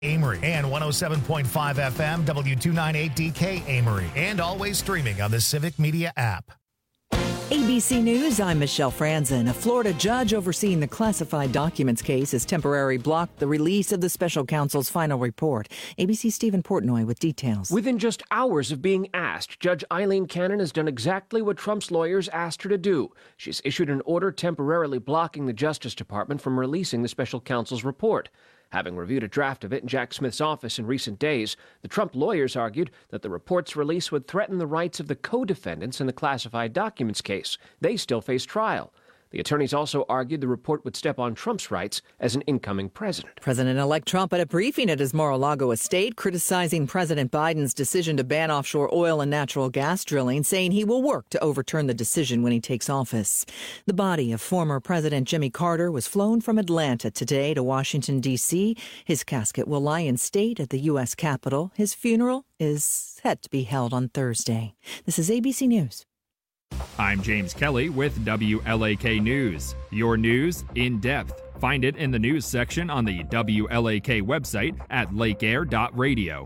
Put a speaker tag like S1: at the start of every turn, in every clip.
S1: Amory and 107.5 FM W298DK Amory, and always streaming on the Civic Media app.
S2: ABC News, I'm Michelle Franzen. A Florida judge overseeing the classified documents case has temporarily blocked the release of the special counsel's final report. ABC's Stephen Portnoy with details.
S3: Within just hours of being asked, Judge Eileen Cannon has done exactly what Trump's lawyers asked her to do. She's issued an order temporarily blocking the Justice Department from releasing the special counsel's report. Having reviewed a draft of it in Jack Smith's office in recent days, the Trump lawyers argued that the report's release would threaten the rights of the co-defendants in the classified documents case. They still face trial. The attorneys also argued the report would step on Trump's rights as an incoming president.
S2: President-elect Trump at a briefing at his Mar-a-Lago estate criticizing President Biden's decision to ban offshore oil and natural gas drilling, saying he will work to overturn the decision when he takes office. The body of former President Jimmy Carter was flown from Atlanta today to Washington, D.C. His casket will lie in state at the U.S. Capitol. His funeral is set to be held on Thursday. This is ABC News.
S4: I'm James Kelly with WLAK News. Your news in depth. Find it in the news section on the WLAK website at lakeair.radio.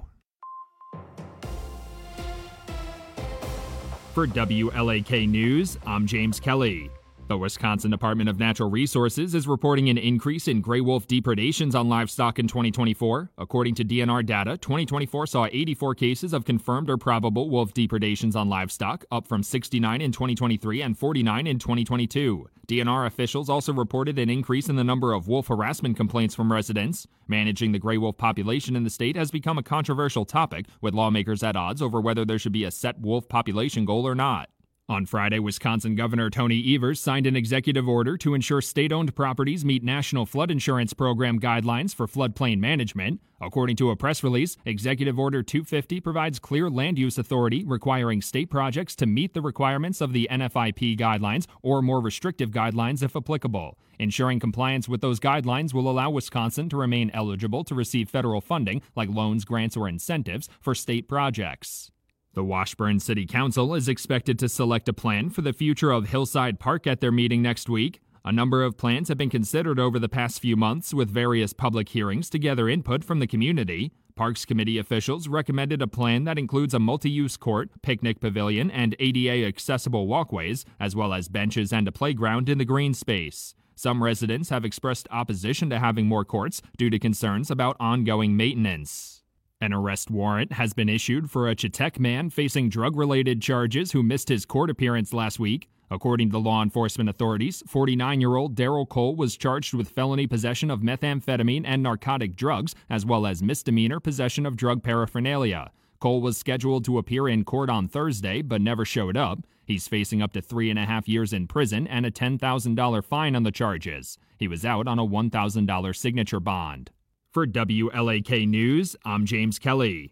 S4: For WLAK News, I'm James Kelly. The Wisconsin Department of Natural Resources is reporting an increase in gray wolf depredations on livestock in 2024. According to DNR data, 2024 saw 84 cases of confirmed or probable wolf depredations on livestock, up from 69 in 2023 and 49 in 2022. DNR officials also reported an increase in the number of wolf harassment complaints from residents. Managing the gray wolf population in the state has become a controversial topic, with lawmakers at odds over whether there should be a set wolf population goal or not. On Friday, Wisconsin Governor Tony Evers signed an executive order to ensure state-owned properties meet National Flood Insurance Program guidelines for floodplain management. According to a press release, Executive Order 250 provides clear land use authority requiring state projects to meet the requirements of the NFIP guidelines or more restrictive guidelines if applicable. Ensuring compliance with those guidelines will allow Wisconsin to remain eligible to receive federal funding, like loans, grants, or incentives, for state projects. The Washburn City Council is expected to select a plan for the future of Hillside Park at their meeting next week. A number of plans have been considered over the past few months, with various public hearings to gather input from the community. Parks Committee officials recommended a plan that includes a multi-use court, picnic pavilion, and ADA-accessible walkways, as well as benches and a playground in the green space. Some residents have expressed opposition to having more courts due to concerns about ongoing maintenance. An arrest warrant has been issued for a Chetek man facing drug-related charges who missed his court appearance last week. According to law enforcement authorities, 49-year-old Daryl Cole was charged with felony possession of methamphetamine and narcotic drugs, as well as misdemeanor possession of drug paraphernalia. Cole was scheduled to appear in court on Thursday, but never showed up. He's facing up to 3.5 years in prison and a $10,000 fine on the charges. He was out on a $1,000 signature bond. For WLAK News, I'm James Kelly.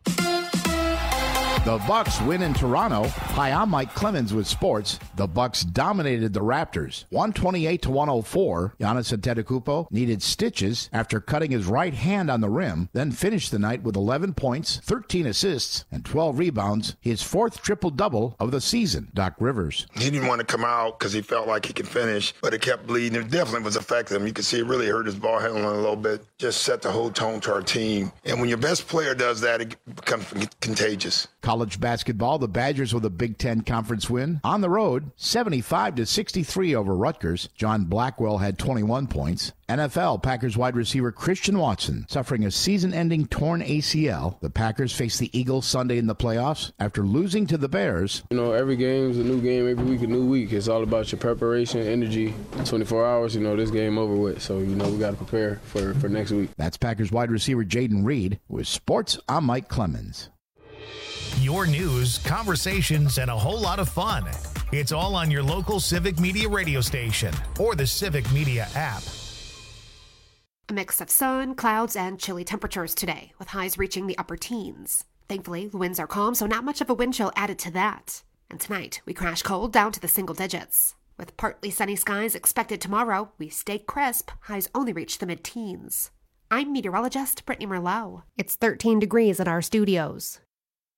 S5: The Bucks win in Toronto. Hi, I'm Mike Clemens with sports. The Bucks dominated the Raptors, 128-104. Giannis Antetokounmpo needed stitches after cutting his right hand on the rim, then finished the night with 11 points, 13 assists, and 12 rebounds, his fourth triple-double of the season. Doc Rivers.
S6: He didn't want to come out because he felt like he could finish, but it kept bleeding. It definitely was affecting him. You could see it really hurt his ball handling a little bit, just set the whole tone to our team. And when your best player does that, it becomes contagious.
S5: College basketball, the Badgers with a Big Ten Conference win. On the road, 75-63 over Rutgers. John Blackwell had 21 points. NFL, Packers wide receiver Christian Watson suffering a season-ending torn ACL. The Packers face the Eagles Sunday in the playoffs after losing to the Bears.
S7: You know, every game is a new game, every week a new week. It's all about your preparation, energy. 24 hours, this game over with. So, we got to prepare for next week.
S5: That's Packers wide receiver Jaden Reed. With sports, I'm Mike Clemens.
S1: Your news, conversations, and a whole lot of fun. It's all on your local Civic Media radio station or the Civic Media app.
S8: A mix of sun, clouds, and chilly temperatures today, with highs reaching the upper teens. Thankfully, the winds are calm, so not much of a wind chill added to that. And tonight, we crash cold down to the single digits. With partly sunny skies expected tomorrow, we stay crisp. Highs only reach the mid-teens. I'm meteorologist Brittany Merlot. It's 13 degrees at our studios.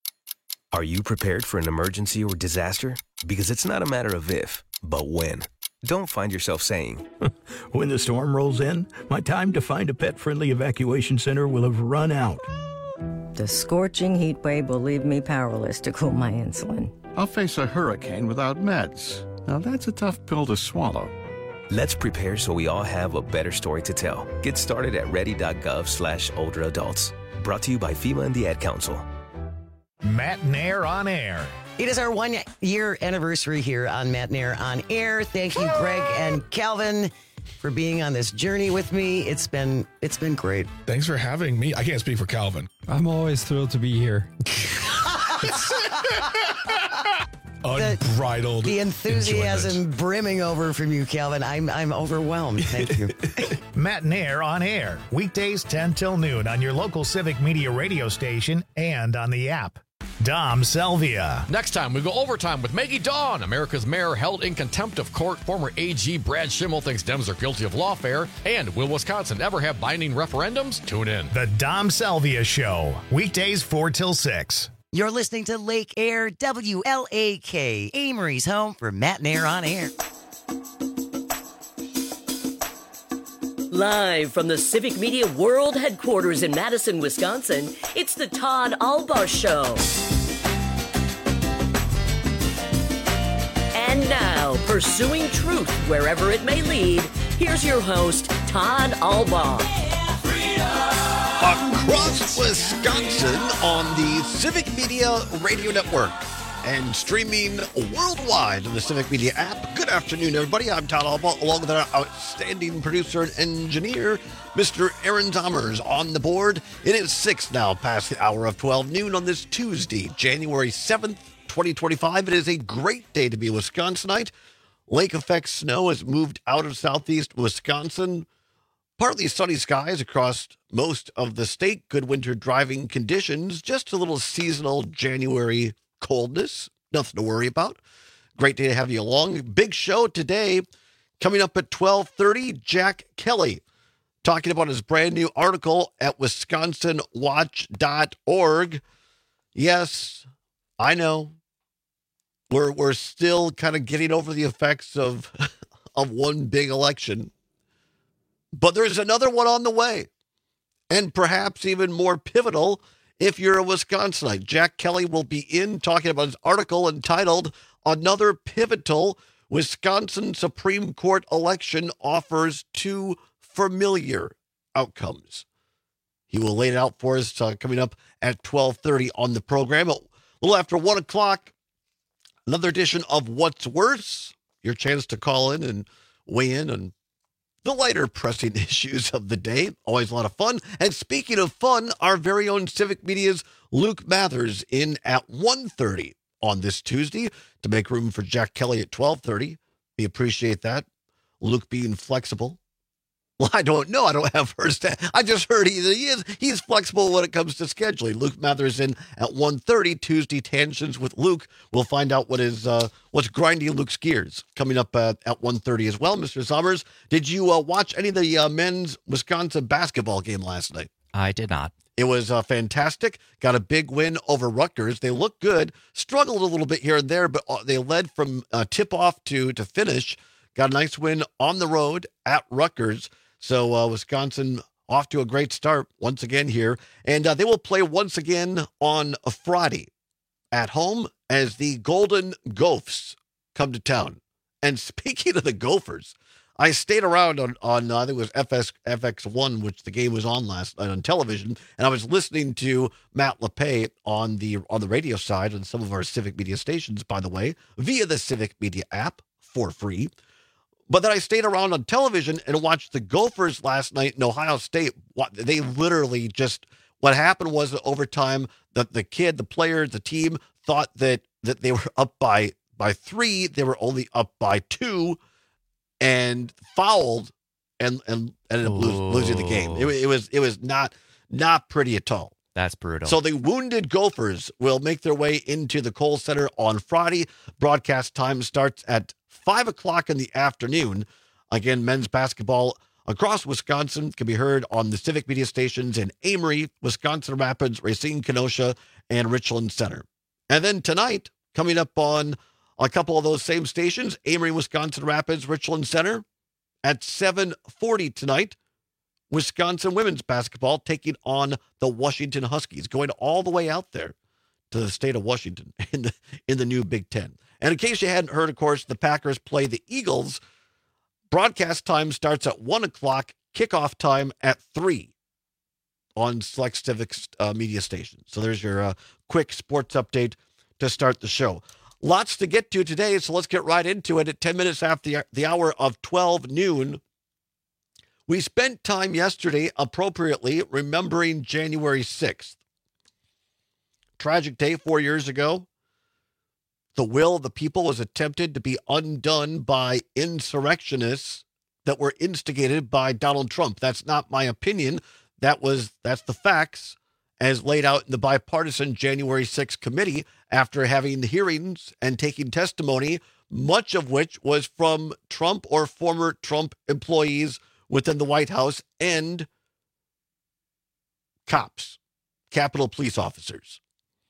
S9: Are you prepared for an emergency or disaster? Because it's not a matter of if, but when. don't find yourself saying,
S10: when the storm rolls in, my time to find a pet-friendly evacuation center will have run out.
S11: The scorching heat wave will leave me powerless to cool my insulin.
S12: I'll face a hurricane without meds. Now that's a tough pill to swallow.
S9: Let's prepare so we all have a better story to tell. Get started at ready.gov/older adults. Brought to you by FEMA and the Ad Council.
S1: Matt Nair on air.
S13: It is our 1-year anniversary here on Matt Nair on air. Thank you, Greg and Calvin, for being on this journey with me. It's been great.
S14: Thanks for having me. I can't speak for Calvin.
S15: I'm always thrilled to be here.
S14: Unbridled.
S13: The enthusiasm
S14: enjoyment.
S13: brimming over from you, Calvin. I'm overwhelmed. Thank you.
S1: Matt Nair on air. Weekdays 10 till noon on your local Civic Media radio station and on the app. Dom Selvia.
S16: Next time, we go overtime with Maggie Dawn. America's mayor held in contempt of court. Former AG Brad Schimmel thinks Dems are guilty of lawfare. And will Wisconsin ever have binding referendums? Tune in.
S1: The Dom Selvia Show. Weekdays 4 till 6.
S13: You're listening to Lake Air, WLAK, Amory's home for Matt Nair on air.
S17: Live from the Civic Media World Headquarters in Madison, Wisconsin, it's the Todd Alba Show. And now, pursuing truth wherever it may lead, here's your host, Todd Alba.
S18: Across Wisconsin on the Civic Media Radio Network and streaming worldwide on the Civic Media app. Good afternoon, everybody. I'm Todd Alba, along with our outstanding producer and engineer, Mr. Aaron Zommers, on the board. It is 6 now, past the hour of 12 noon on this Tuesday, January 7th, 2025. It is a great day to be a Wisconsinite. Lake effect snow has moved out of southeast Wisconsin. Partly sunny skies across most of the state. Good winter driving conditions. Just a little seasonal January coldness. Nothing to worry about. Great day to have you along. Big show today. Coming up at 12:30, Jack Kelly talking about his brand new article at wisconsinwatch.org. Yes, I know. We're still kind of getting over the effects of one big election. But there's another one on the way, and perhaps even more pivotal if you're a Wisconsinite. Jack Kelly will be in talking about his article entitled, "Another Pivotal Wisconsin Supreme Court Election Offers Two Familiar Outcomes." He will lay it out for us coming up at 12:30 on the program. A little after 1 o'clock, another edition of What's Worse, your chance to call in and weigh in on the lighter pressing issues of the day. Always a lot of fun. And speaking of fun, our very own Civic Media's Luke Mathers in at 1:30 on this Tuesday to make room for Jack Kelly at 12:30. We appreciate that. Luke being flexible. Well, I don't know. I don't have first. I just heard he's flexible when it comes to scheduling. Luke Mathers in at 1:30 Tuesday Tangents with Luke. We'll find out what's grinding Luke's gears coming up at 1:30 as well. Mr. Summers, did you watch any of the men's Wisconsin basketball game last night?
S19: I did not.
S18: It was fantastic. Got a big win over Rutgers. They looked good. Struggled a little bit here and there, but they led from tip-off to finish. Got a nice win on the road at Rutgers. So Wisconsin off to a great start once again here. And they will play once again on a Friday at home as the Golden Gophers come to town. And speaking of the Gophers, I stayed around on I think it was FX1, which the game was on last night on television, and I was listening to Matt LePay on the radio side on some of our Civic Media stations, by the way, via the Civic Media app for free. But then I stayed around on television and watched the Gophers last night in Ohio State. They literally just, what happened was that over time, the player, the team thought that they were up by 3. They were only up by 2 and fouled and ended up losing the game. It was not pretty at all.
S19: That's brutal.
S18: So the wounded Gophers will make their way into the Kohl Center on Friday. Broadcast time starts at 5 o'clock in the afternoon. Again, men's basketball across Wisconsin can be heard on the Civic Media stations in Amory, Wisconsin Rapids, Racine, Kenosha, and Richland Center. And then tonight, coming up on a couple of those same stations, Amory, Wisconsin Rapids, Richland Center. At 7:40 tonight, Wisconsin women's basketball taking on the Washington Huskies, going all the way out there to the state of Washington in the new Big Ten. And in case you hadn't heard, of course, the Packers play the Eagles. Broadcast time starts at 1 o'clock, kickoff time at 3 on select Civic media stations. So there's your quick sports update to start the show. Lots to get to today, so let's get right into it. At 10 minutes after the hour of 12 noon, we spent time yesterday appropriately remembering January 6th. Tragic day 4 years ago. The will of the people was attempted to be undone by insurrectionists that were instigated by Donald Trump. That's not my opinion. That's the facts as laid out in the bipartisan January 6th committee after having hearings and taking testimony, much of which was from Trump or former Trump employees within the White House and cops, Capitol Police officers.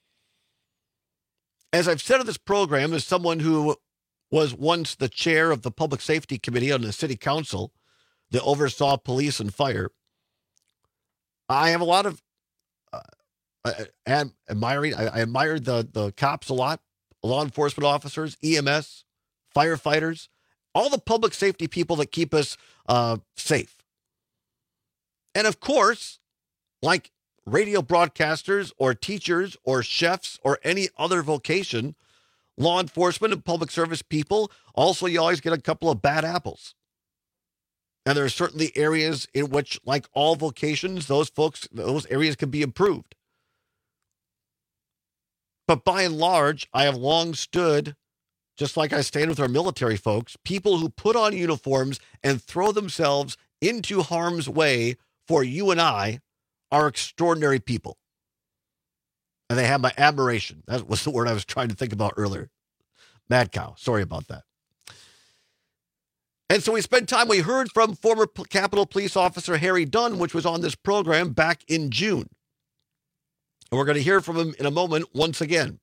S18: As I've said on this program, as someone who was once the chair of the Public Safety Committee on the City Council that oversaw police and fire, I have a lot of I admired the cops a lot, law enforcement officers, EMS, firefighters, all the public safety people that keep us safe. And of course, like radio broadcasters or teachers or chefs or any other vocation, law enforcement and public service people, also you always get a couple of bad apples. And there are certainly areas in which, like all vocations, those areas can be improved. But by and large, I have long stood, just like I stand with our military folks, people who put on uniforms and throw themselves into harm's way for you and I are extraordinary people. And they have my admiration. That was the word I was trying to think about earlier. Mad cow. Sorry about that. And so we spent time, we heard from former Capitol Police Officer Harry Dunn, which was on this program back in June. And we're going to hear from him in a moment once again.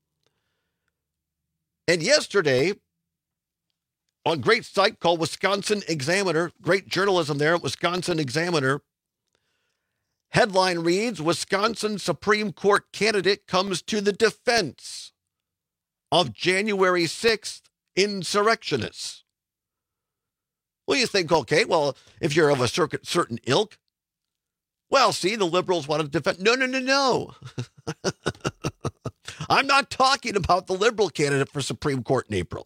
S18: And yesterday, on a great site called Wisconsin Examiner, great journalism there at Wisconsin Examiner, headline reads, Wisconsin Supreme Court candidate comes to the defense of January 6th insurrectionists. Well, you think, okay, well, if you're of a certain ilk, well, see, the liberals want to defend. No. I'm not talking about the liberal candidate for Supreme Court in April.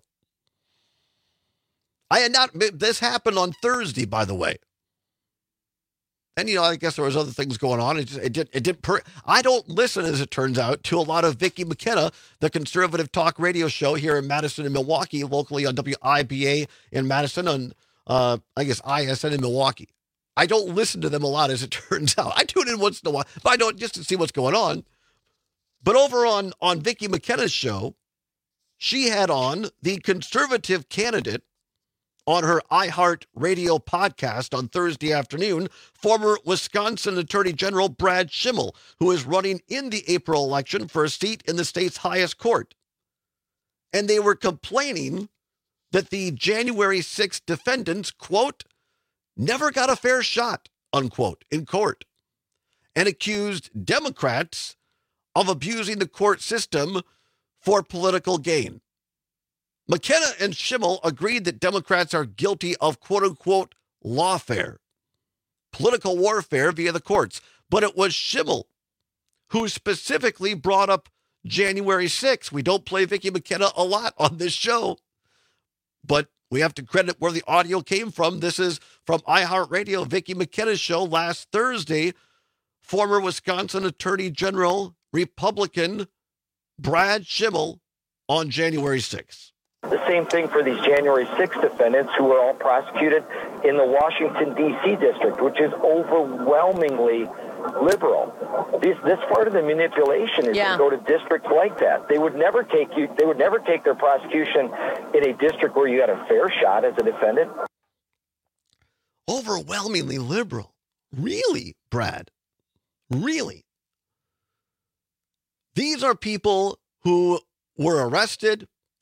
S18: This happened on Thursday, by the way. And, I guess there was other things going on. I don't listen, as it turns out, to a lot of Vicki McKenna, the conservative talk radio show here in Madison and Milwaukee, locally on WIBA in Madison, on, I guess, ISN in Milwaukee. I don't listen to them a lot, as it turns out. I tune in once in a while, but I don't, just to see what's going on. But over on Vicki McKenna's show, she had on the conservative candidate on her iHeart Radio podcast on Thursday afternoon, former Wisconsin Attorney General Brad Schimel, who is running in the April election for a seat in the state's highest court. And they were complaining that the January 6th defendants, quote, never got a fair shot, unquote, in court, and accused Democrats of abusing the court system for political gain. McKenna and Schimel agreed that Democrats are guilty of, quote-unquote, lawfare, political warfare via the courts. But it was Schimel who specifically brought up January 6th. We don't play Vicki McKenna a lot on this show, but we have to credit where the audio came from. This is from iHeartRadio, Vicki McKenna's show last Thursday. Former Wisconsin Attorney General, Republican Brad Schimel on January 6th.
S19: The same thing for these January 6th defendants who were all prosecuted in the Washington, D.C. district, which is overwhelmingly liberal. This part of the manipulation is to go to districts like that. They would never take their prosecution in a district where you had a fair shot as a defendant.
S18: Overwhelmingly liberal. Really, Brad? Really? These are people who were arrested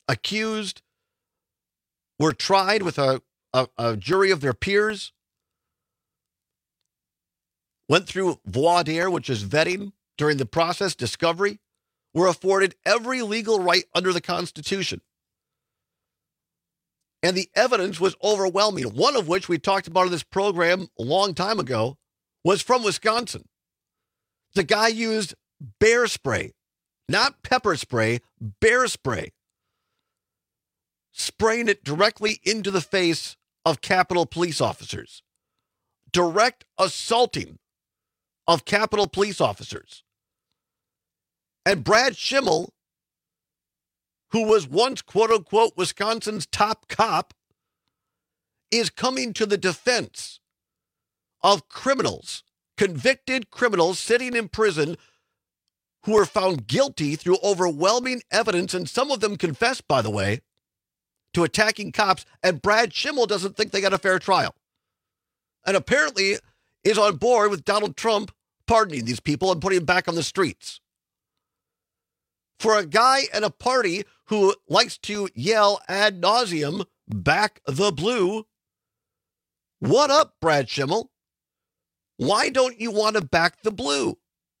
S18: accused were tried with a jury of their peers, went through voir dire, which is vetting during the process, discovery, were afforded every legal right under the Constitution. And the evidence was overwhelming, one of which we talked about in this program a long time ago, was from Wisconsin. The guy used bear spray, not pepper spray, bear spray, spraying it directly into the face of Capitol police officers. Direct assaulting of Capitol police officers. And Brad Schimmel, who was once, quote-unquote, Wisconsin's top cop, is coming to the defense of criminals, convicted criminals sitting in prison who were found guilty through overwhelming evidence, and some of them confessed, by the way, to attacking cops, and Brad Schimmel doesn't think they got a fair trial. And apparently is on board with Donald Trump pardoning these people and putting them back on the streets. For a guy and a party who likes to yell ad nauseum, back the blue, what up, Brad Schimmel? Why don't you want to back the blue?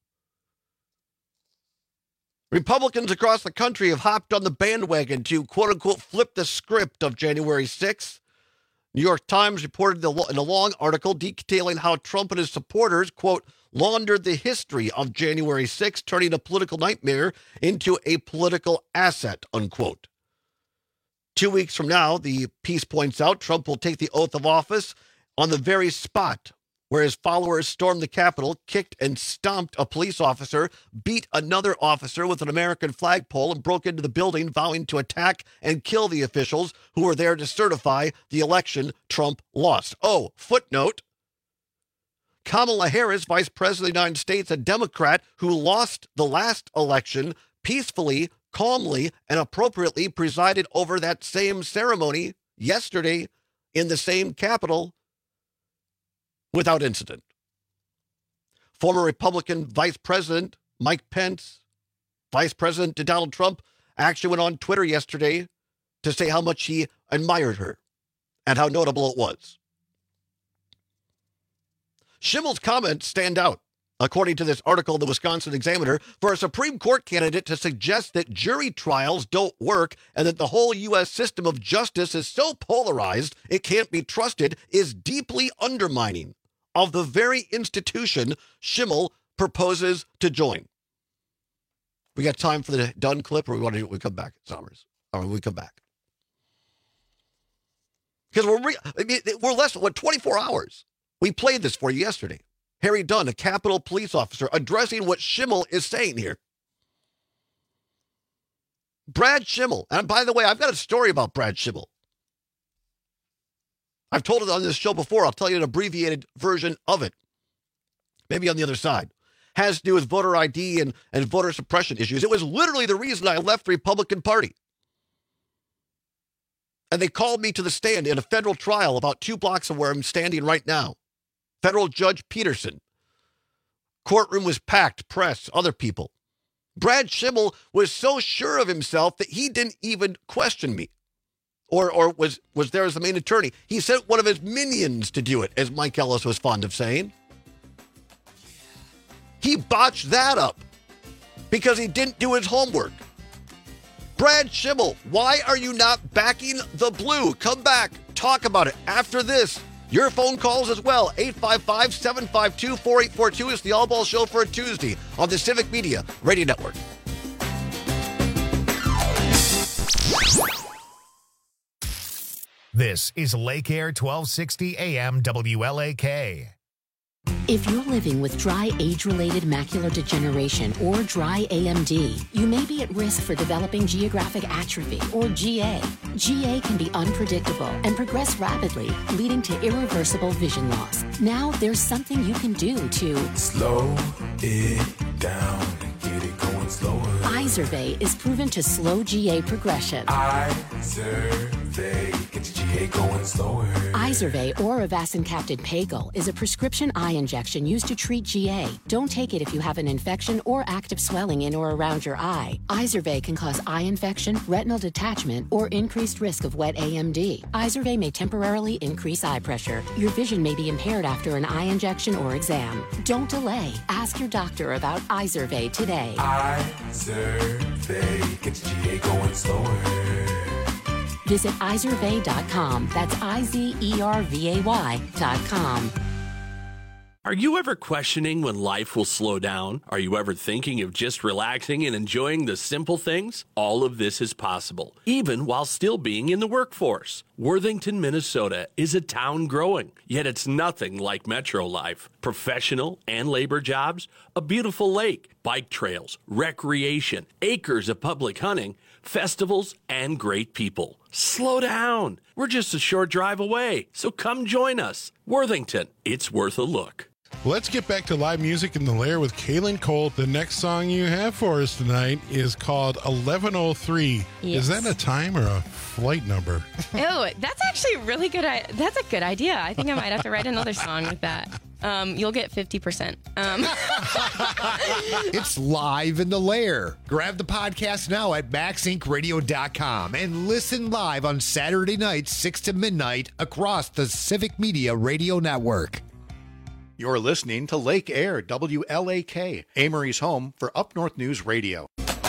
S18: Republicans across the country have hopped on the bandwagon to, quote-unquote, flip the script of January 6th. New York Times reported in a long article detailing how Trump and his supporters, quote, laundered the history of January 6th, turning a political nightmare into a political asset, unquote. 2 weeks from now, the piece points out, Trump will take the oath of office on the very spot where his followers stormed the Capitol, kicked and stomped a police officer, beat another officer with an American flagpole, and broke into the building, vowing to attack and kill the officials who were there to certify the election Trump lost. Oh, footnote. Kamala Harris, Vice President of the United States, a Democrat who lost the last election, peacefully, calmly, and appropriately presided over that same ceremony yesterday in the same Capitol without incident. Former Republican Vice President Mike Pence, Vice President to Donald Trump, actually went on Twitter yesterday to say how much he admired her and how notable it was. Schimmel's comments stand out, according to this article in the Wisconsin Examiner, for a Supreme Court candidate to suggest that jury trials don't work and that the whole U.S. system of justice is so polarized it can't be trusted is deeply undermining of the very institution Schimmel proposes to join. We got time for the done clip, or we come back, Sommers? Or we come back? Because we're less than 24 hours. We played this for you yesterday. Harry Dunn, a Capitol police officer, addressing what Schimmel is saying here. Brad Schimmel, and by the way, I've got a story about Brad Schimmel. I've told it on this show before. I'll tell you an abbreviated version of it. Maybe on the other side. Has to do with voter ID and voter suppression issues. It was literally the reason I left the Republican Party. And they called me to the stand in a federal trial about 2 blocks of where I'm standing right now. Federal Judge Peterson. Courtroom was packed, press, other people. Brad Schimmel was so sure of himself that he didn't even question me. Or was there as the main attorney. He sent one of his minions to do it, as Mike Ellis was fond of saying. He botched that up because he didn't do his homework. Brad Schimmel, why are you not backing the blue? Come back, talk about it after this. Your phone calls as well, 855-752-4842. It's the All Ball Show for a Tuesday on the Civic Media Radio Network.
S1: This is Lake Air 1260 AM WLAK.
S20: If you're living with dry age-related macular degeneration or dry AMD, you may be at risk for developing geographic atrophy or GA. GA can be unpredictable and progress rapidly, leading to irreversible vision loss. Now there's something you can do to
S21: slow it down and get it going slower.
S20: Izervay is proven to slow GA progression.
S21: Izervay. Izervay, get your GA going slower.
S20: Izervay or Avastin-capted Pagel is a prescription eye injection used to treat GA. Don't take it if you have an infection or active swelling in or around your eye. Izervay can cause eye infection, retinal detachment, or increased risk of wet AMD. Izervay may temporarily increase eye pressure. Your vision may be impaired after an eye injection or exam. Don't delay. Ask your doctor about Izervay today.
S21: Izervay, get your GA going slower.
S20: Visit Izervay.com. That's IZERVAY.com.
S3: Are you ever questioning when life will slow down? Are you ever thinking of just relaxing and enjoying the simple things? All of this is possible, even while still being in the workforce. Worthington, Minnesota is a town growing, yet it's nothing like metro life. Professional and labor jobs, a beautiful lake, bike trails, recreation, acres of public hunting, festivals, and great people. Slow down. We're just a short drive away, so come join us. Worthington, it's worth a look.
S14: Let's get back to live music in the Lair with Kaylin Colt. The next song you have for us tonight is called 1103.
S22: Yes.
S14: Is that a time or a flight number?
S22: Oh, that's actually really good. That's a good idea. I think I might have to write another song with that. You'll get 50%.
S23: It's live in the Lair. Grab the podcast now at MaxIncRadio.com and listen live on Saturday nights, 6 to midnight, across the Civic Media Radio Network.
S24: You're listening to Lake Air, WLAK, Amory's home for Up North News Radio.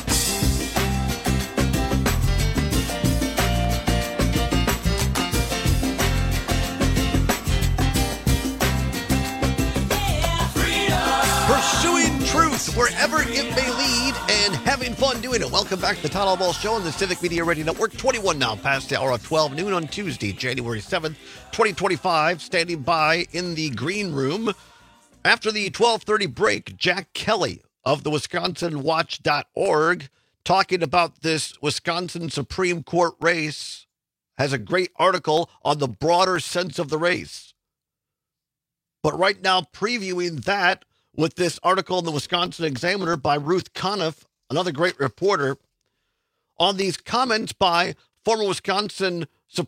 S18: Pursuing truth wherever it may lead and having fun doing it. Welcome back to the Todd Allball Show on the Civic Media Radio Network. 21 now past the hour of 12 noon on Tuesday, January 7th, 2025. Standing by in the green room after the 12:30 break, Jack Kelly of the WisconsinWatch.org talking about this Wisconsin Supreme Court race, has a great article on the broader sense of the race. But right now, previewing that with this article in the Wisconsin Examiner by Ruth Conniff, another great reporter, on these comments by former Wisconsin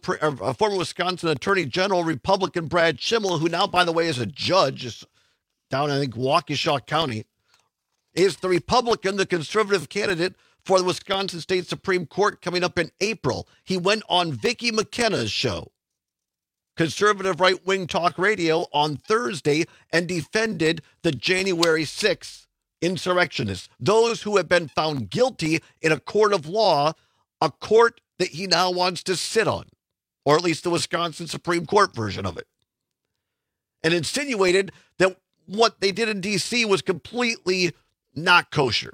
S18: Attorney General Republican Brad Schimel, who now, by the way, is a judge down, I think, Waukesha County, is the Republican, the conservative candidate for the Wisconsin State Supreme Court coming up in April. He went on Vicki McKenna's show, conservative right-wing talk radio, on Thursday and defended the January 6th insurrectionists, those who have been found guilty in a court of law, a court that he now wants to sit on, or at least the Wisconsin Supreme Court version of it, and insinuated that what they did in D.C. was completely not kosher.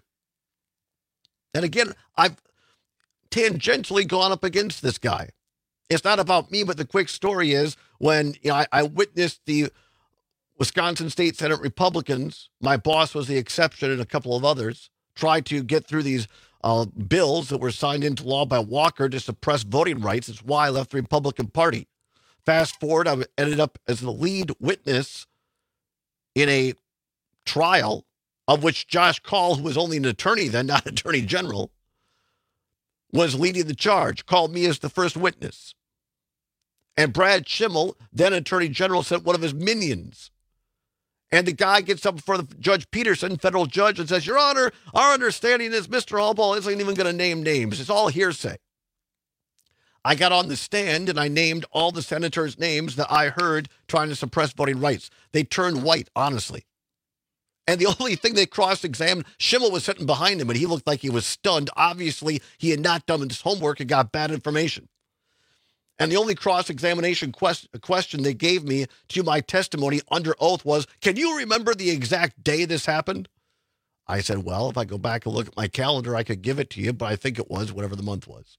S18: And again, I've tangentially gone up against this guy. It's not about me, but the quick story is when I witnessed the Wisconsin State Senate Republicans, my boss was the exception and a couple of others, try to get through these bills that were signed into law by Walker to suppress voting rights. It's why I left the Republican Party. Fast forward, I ended up as the lead witness in a trial of which Josh Call, who was only an attorney then, not attorney general, was leading the charge, called me as the first witness. And Brad Schimel, then attorney general, sent one of his minions. And the guy gets up before Judge Peterson, federal judge, and says, Your Honor, our understanding is Mr. Allball isn't even going to name names. It's all hearsay. I got on the stand and I named all the senators' names that I heard trying to suppress voting rights. They turned white, honestly. And the only thing they cross-examined, Schimel was sitting behind him, and he looked like he was stunned. Obviously, he had not done his homework and got bad information. And the only cross-examination question they gave me to my testimony under oath was, can you remember the exact day this happened? I said, well, if I go back and look at my calendar, I could give it to you, but I think it was whatever the month was.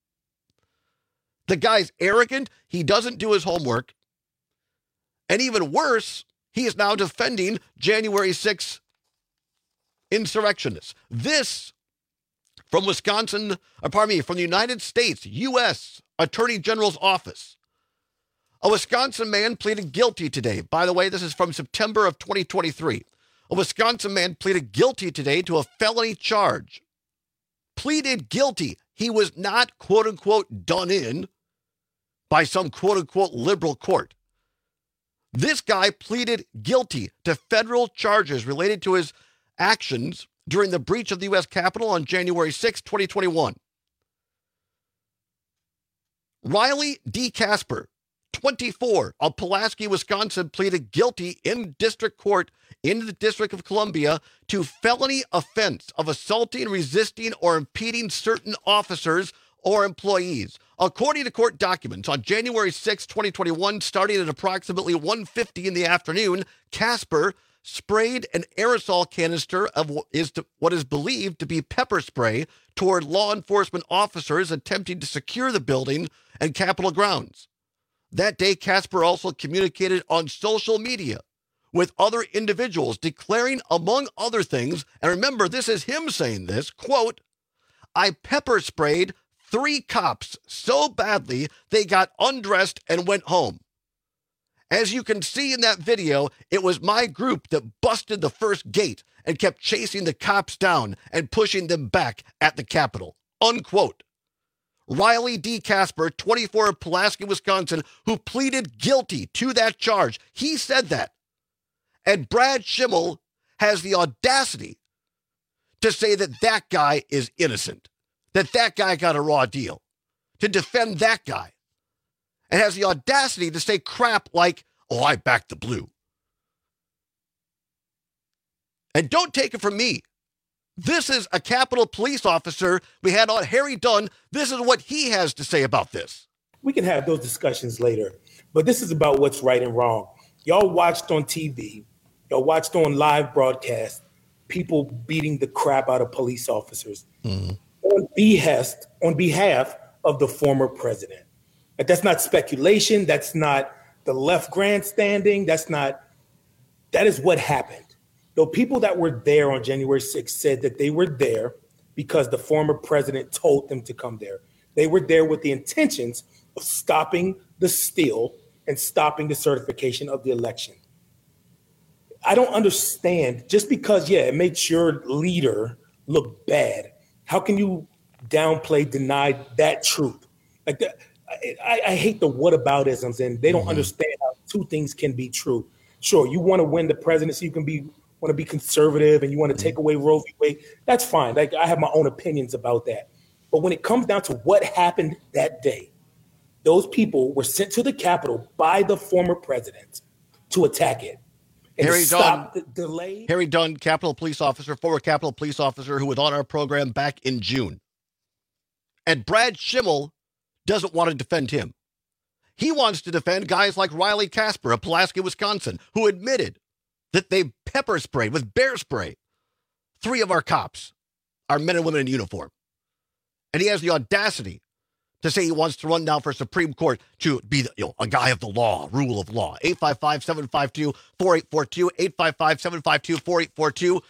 S18: The guy's arrogant. He doesn't do his homework. And even worse, he is now defending January 6th insurrectionists. This from from the United States, U.S. Attorney General's office. A Wisconsin man pleaded guilty today. By the way, this is from September of 2023. A Wisconsin man pleaded guilty today to a felony charge. Pleaded guilty. He was not, quote unquote, done in. by some quote-unquote liberal court. This guy pleaded guilty to federal charges related to his actions during the breach of the U.S. Capitol on January 6, 2021. Riley D. Casper, 24, of Pulaski, Wisconsin, pleaded guilty in district court in the District of Columbia to felony offense of assaulting, resisting, or impeding certain officers or employees. According to court documents, on January 6, 2021, starting at approximately 1:50 in the afternoon, Casper sprayed an aerosol canister of what is believed to be pepper spray toward law enforcement officers attempting to secure the building and Capitol grounds. That day, Casper also communicated on social media with other individuals, declaring, among other things, and remember, this is him saying this, quote, "I pepper sprayed 3 cops so badly they got undressed and went home. As you can see in that video, it was my group that busted the first gate and kept chasing the cops down and pushing them back at the Capitol." Unquote. Riley D. Casper, 24, of Pulaski, Wisconsin, who pleaded guilty to that charge. He said that. And Brad Schimmel has the audacity to say that that guy is innocent, that that guy got a raw deal, to defend that guy, and has the audacity to say crap like, "Oh, I backed the blue." And don't take it from me. This is a Capitol police officer we had on, Harry Dunn. This is what he has to say about this.
S2: We can have those discussions later, but this is about what's right and wrong. Y'all watched on TV, y'all watched on live broadcast, people beating the crap out of police officers on behalf of the former president. But that's not speculation. That's not the left grandstanding. That is what happened. The people that were there on January 6th said that they were there because the former president told them to come there. They were there with the intentions of stopping the steal and stopping the certification of the election. I don't understand, just because, it makes your leader look bad, how can you downplay, deny that truth? Like that, I hate the whataboutisms, and they don't understand how two things can be true. Sure, you want to win the presidency, you want to be conservative, and you want to take away Roe v. Wade. That's fine. Like, I have my own opinions about that. But when it comes down to what happened that day, those people were sent to the Capitol by the former president to attack it. And
S18: Harry
S2: to stop
S18: Dunn,
S2: the delay.
S18: Harry Dunn, Capitol police officer, former Capitol police officer who was on our program back in June. And Brad Schimmel doesn't want to defend him. He wants to defend guys like Riley Casper of Pulaski, Wisconsin, who admitted that they pepper sprayed with bear spray 3 of our cops, our men and women in uniform. And he has the audacity to say he wants to run down for Supreme Court to be a guy of the law, rule of law. 855-752-4842, 855-752-4842.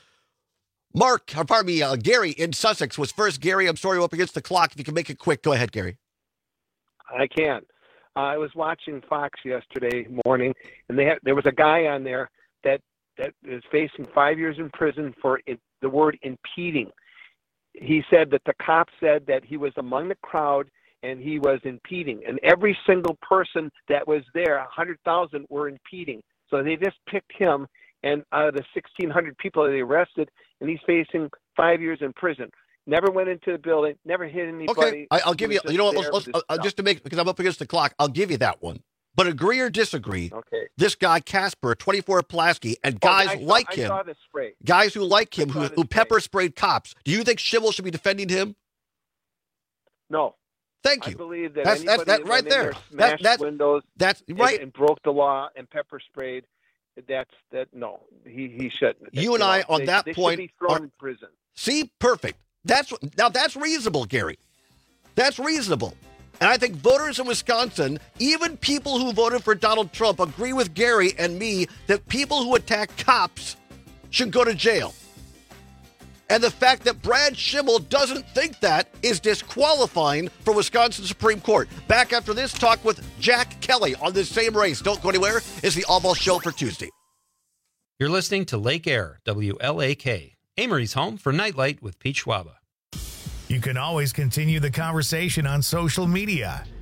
S18: Gary in Sussex was first. Gary, I'm sorry, we're up against the clock. If you can make it quick, go ahead, Gary.
S4: I can. I was watching Fox yesterday morning, and there was a guy on there that is facing 5 years in prison for the word impeding. He said that the cop said that he was among the crowd and he was impeding. And every single person that was there, 100,000 were impeding. So they just picked him, and out of the 1,600 people that they arrested, and he's facing 5 years in prison. Never went into the building, never hit anybody.
S18: Okay, I'll give you, you know what, let's just to make, because I'm up against the clock, I'll give you that one. But agree or disagree, this guy, Casper, 24 Pulaski, and guys like him, guys who like him, who pepper sprayed cops, do you think Schimmel should be defending him?
S4: No.
S18: Thank you.
S4: I believe that
S18: that's right there.
S4: Smashed windows,
S18: that's right,
S4: and broke the law and pepper sprayed. No, he shouldn't.
S18: You and I on that point
S4: should be thrown in prison.
S18: See, perfect. That's reasonable, Gary. That's reasonable. And I think voters in Wisconsin, even people who voted for Donald Trump, agree with Gary and me that people who attack cops should go to jail. And the fact that Brad Schimmel doesn't think that is disqualifying for Wisconsin Supreme Court. Back after this, talk with Jack Kelly on this same race. Don't go anywhere. It's the All Ball Show for Tuesday.
S6: You're listening to Lake Air, WLAK, Amory's home for Nightlight with Pete Schwaba.
S1: You can always continue the conversation on social media.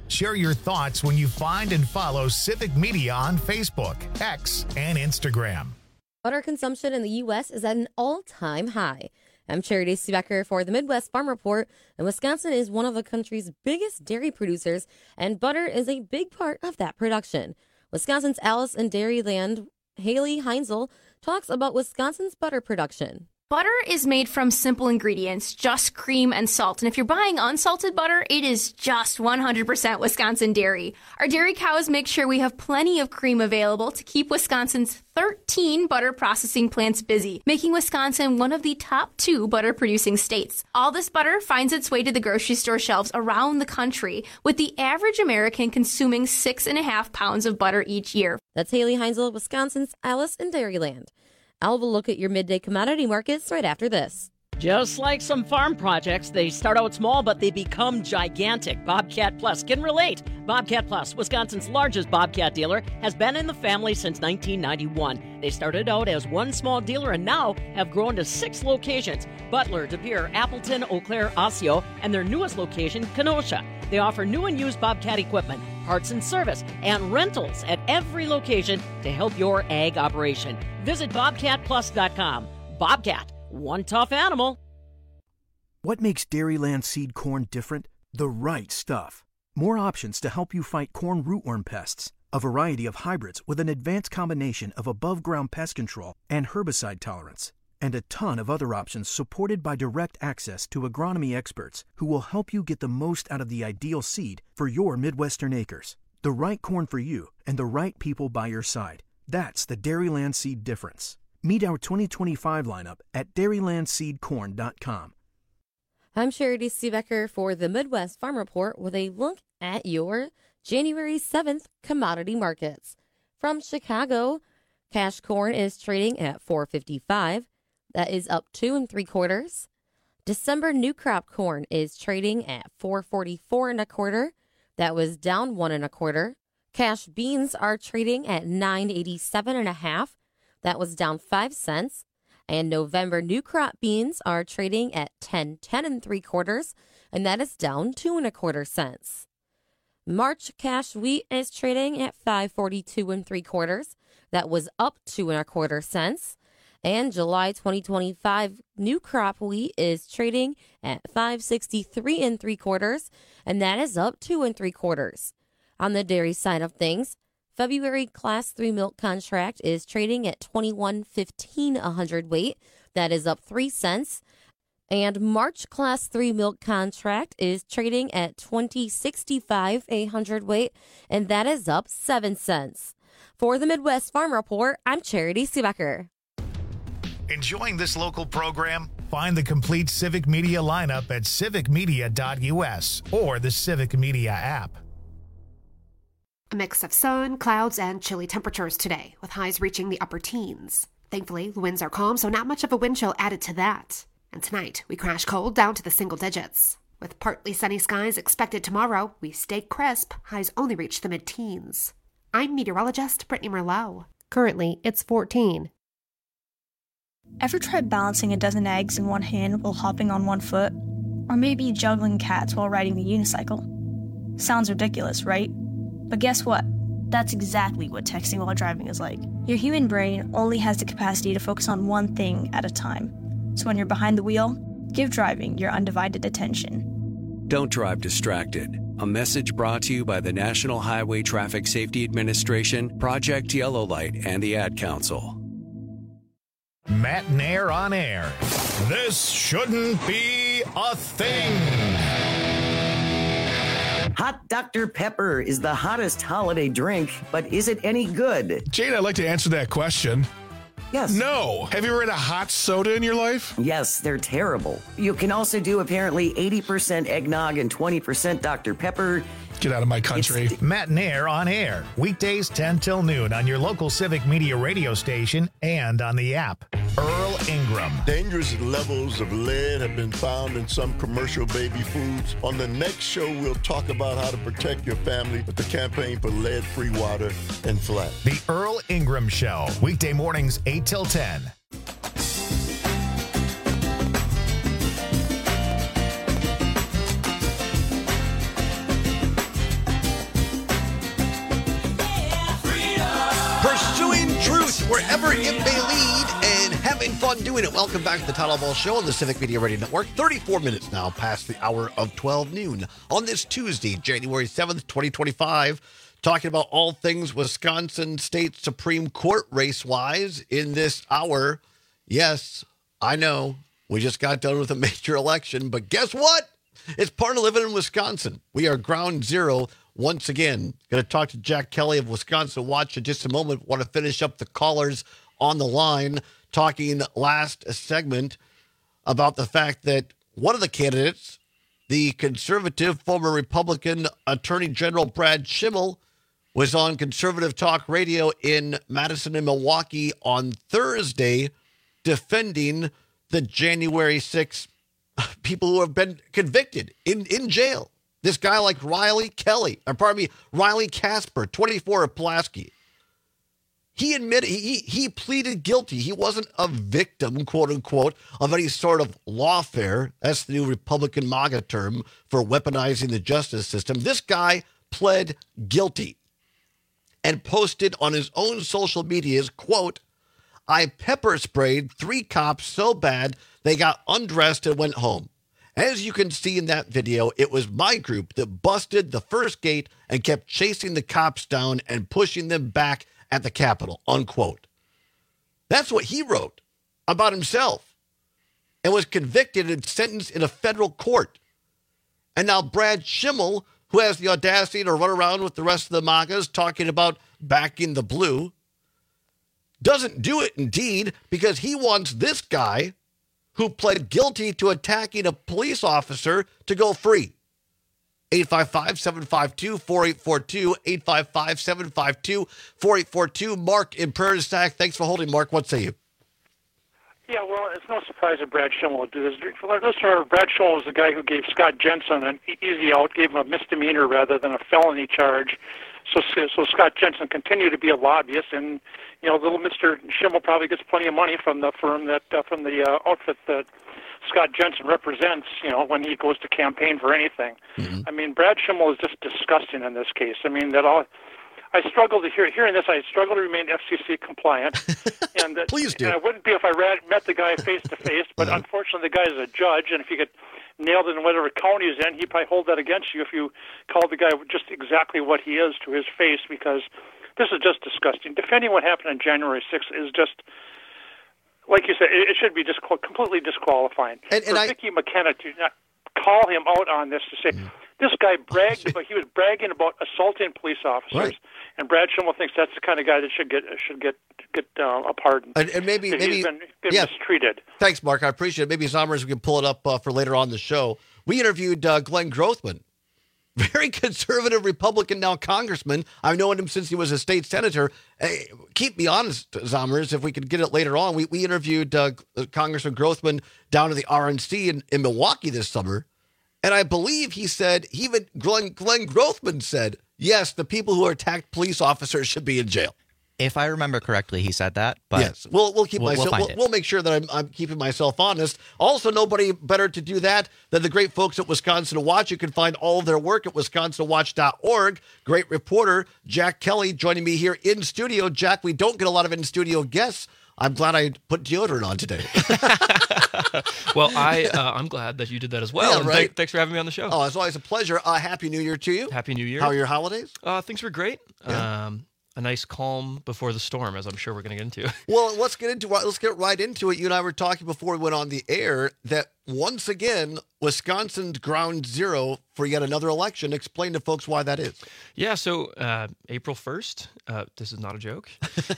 S1: Share your thoughts when you find and follow Civic Media on Facebook, X, and Instagram.
S5: Butter consumption in the U.S. is at an all-time high. I'm Charity Seebecker for the Midwest Farm Report, and Wisconsin is one of the country's biggest dairy producers, and butter is a big part of that production. Wisconsin's Alice in Dairyland, Haley Heinzel, talks about Wisconsin's butter production.
S7: Butter is made from simple ingredients, just cream and salt. And if you're buying unsalted butter, it is just 100% Wisconsin dairy. Our dairy cows make sure we have plenty of cream available to keep Wisconsin's 13 butter processing plants busy, making Wisconsin one of the top 2 butter producing states. All this butter finds its way to the grocery store shelves around the country, with the average American consuming 6.5 pounds of butter each year.
S5: That's Haley Heinzel, Wisconsin's Alice in Dairyland. I'll look at your midday commodity markets right after this.
S8: Just like some farm projects, they start out small, but they become gigantic. Bobcat Plus can relate. Bobcat Plus, Wisconsin's largest Bobcat dealer, has been in the family since 1991. They started out as one small dealer and now have grown to 6 locations: Butler, De Pere, Appleton, Eau Claire, Osseo, and their newest location, Kenosha. They offer new and used Bobcat equipment, parts and service, and rentals at every location to help your ag operation. Visit BobcatPlus.com. Bobcat, one tough animal.
S10: What makes Dairyland seed corn different? The right stuff. More options to help you fight corn rootworm pests. A variety of hybrids with an advanced combination of above-ground pest control and herbicide tolerance. And a ton of other options supported by direct access to agronomy experts who will help you get the most out of the ideal seed for your Midwestern acres. The right corn for you and the right people by your side. That's the Dairyland Seed difference. Meet our 2025 lineup at dairylandseedcorn.com.
S5: I'm Charity Seebecker for the Midwest Farm Report with a look at your January 7th commodity markets. From Chicago, cash corn is trading at $4.55. That is up 2 3/4. December new crop corn is trading at $4.44 1/4. That was down 1 1/4. Cash beans are trading at $9.87 1/2. That was down 5 cents. And November new crop beans are trading at $10.10 3/4, and that is down 2 1/4 cents. March cash wheat is trading at $5.42 3/4. That was up 2 1/4 cents. And July 2025 new crop wheat is trading at $5.63 3/4, and that is up 2 3/4. On the dairy side of things, February Class 3 milk contract is trading at $21.15 a hundredweight. That is up 3 cents. And March Class 3 milk contract is trading at $20.65 a hundredweight, and that is up 7 cents. For the Midwest Farm Report, I'm Charity Seebecker.
S1: Enjoying this local program? Find the complete Civic Media lineup at civicmedia.us or the Civic Media app.
S25: A mix of sun, clouds, and chilly temperatures today, with highs reaching the upper teens. Thankfully, the winds are calm, so not much of a wind chill added to that. And tonight, we crash cold down to the single digits. With partly sunny skies expected tomorrow, we stay crisp, highs only reach the mid-teens. I'm meteorologist Brittany Merlot. Currently, it's 14.
S26: Ever tried balancing a dozen eggs in one hand while hopping on one foot? Or maybe juggling cats while riding the unicycle? Sounds ridiculous, right? But guess what? That's exactly what texting while driving is like. Your human brain only has the capacity to focus on one thing at a time. So when you're behind the wheel, give driving your undivided attention.
S27: Don't drive distracted. A message brought to you by the National Highway Traffic Safety Administration, Project Yellow Light, and the Ad Council.
S1: Matt Nair on air. This shouldn't be a thing.
S28: Hot Dr. Pepper is the hottest holiday drink, but is it any good?
S14: Jane, I'd like to answer that question.
S28: Yes.
S14: No. Have you ever had a hot soda in your life?
S28: Yes, they're terrible. You can also do apparently 80% eggnog and 20% Dr. Pepper.
S14: Get out of my country.
S1: Matt Nair on air. Weekdays 10 till noon on your local Civic Media radio station and on the app. Earl Ingram.
S29: Dangerous levels of lead have been found in some commercial baby foods. On the next show, we'll talk about how to protect your family with the campaign for lead-free water and flat.
S1: The Earl Ingram Show. Weekday mornings 8 till 10.
S18: wherever it may lead, and having fun doing it. Welcome back to the Todd Ball Show on the Civic Media Radio Network. 34 minutes now past the hour of 12 noon on this Tuesday, January 7th, 2025. Talking about all things Wisconsin State Supreme Court race-wise in this hour. Yes, I know, we just got done with a major election, but guess what? It's part of living in Wisconsin. We are ground zero once again. Going to talk to Jack Kelly of Wisconsin Watch in just a moment. Want to finish up the callers on the line, talking last segment about the fact that one of the candidates, the conservative former Republican Attorney General Brad Schimel, was on Conservative Talk Radio in Madison and Milwaukee on Thursday defending the January 6th people who have been convicted in jail. This guy like Riley Casper, 24 of Pulaski. He admitted, he pleaded guilty. He wasn't a victim, quote unquote, of any sort of lawfare. That's the new Republican MAGA term for weaponizing the justice system. This guy pled guilty and posted on his own social medias, quote, "I pepper sprayed 3 cops so bad they got undressed and went home. As you can see in that video, it was my group that busted the first gate and kept chasing the cops down and pushing them back at the Capitol," unquote. That's what he wrote about himself and was convicted and sentenced in a federal court. And now Brad Schimel, who has the audacity to run around with the rest of the MAGAs talking about backing the blue, doesn't do it indeed because he wants this guy who pled guilty to attacking a police officer to go free. 855-752-4842, 855-752-4842. Mark in Prairie Stack, thanks for holding. Mark, what say you?
S9: Yeah, well, it's no surprise that Brad Schimel would do this. For our listener, Brad Schimel was the guy who gave Scott Jensen an easy out, gave him a misdemeanor rather than a felony charge. So Scott Jensen continued to be a lobbyist, and little Mr. Schimel probably gets plenty of money from the firm that from the outfit that Scott Jensen represents. When he goes to campaign for anything. Mm-hmm. I mean, Brad Schimel is just disgusting in this case. I mean, I struggle to hearing this. I struggle to remain FCC compliant, and
S18: please do.
S9: And I wouldn't be if I met the guy face to face. But unfortunately, the guy is a judge, and if you get nailed in whatever county he's in, he'd probably hold that against you if you called the guy just exactly what he is to his face. Because this is just disgusting. Defending what happened on January 6th is just, like you said, it should be just completely disqualifying. And for Vicki McKenna to not call him out on this, to say this guy bragged, but he was bragging about assaulting police officers. Right. And Brad Schimel thinks that's the kind of guy that should get a pardon. And maybe he's been mistreated.
S18: Thanks, Mark. I appreciate it. Maybe Zommers, we can pull it up for later on in the show. We interviewed Glenn Grothman, very conservative Republican, now congressman. I've known him since he was a state senator. Hey, keep me honest, Zommers, if we could get it later on. We interviewed Congressman Grothman down to the RNC in Milwaukee this summer. And I believe he said, even Glenn Grothman said, yes, the people who attacked police officers should be in jail.
S11: If I remember correctly, he said that. But
S18: yes, we'll make sure that I'm keeping myself honest. Also, nobody better to do that than the great folks at Wisconsin Watch. You can find all of their work at wisconsinwatch.org. Great reporter Jack Kelly joining me here in studio. Jack, we don't get a lot of in-studio guests. I'm glad I put deodorant on today.
S12: Well, I'm glad that you did that as well.
S18: Yeah, right.
S12: Thanks for having me on the show.
S18: Oh, it's always a pleasure. Happy New Year to you.
S12: Happy New Year.
S18: How are your holidays?
S12: Things were great. Yeah. A nice calm before the storm, as I'm sure we're going to get into.
S18: Well, let's get right into it. You and I were talking before we went on the air that once again, Wisconsin's ground zero for yet another election. Explain to folks why that is.
S12: Yeah, so April 1st, this is not a joke,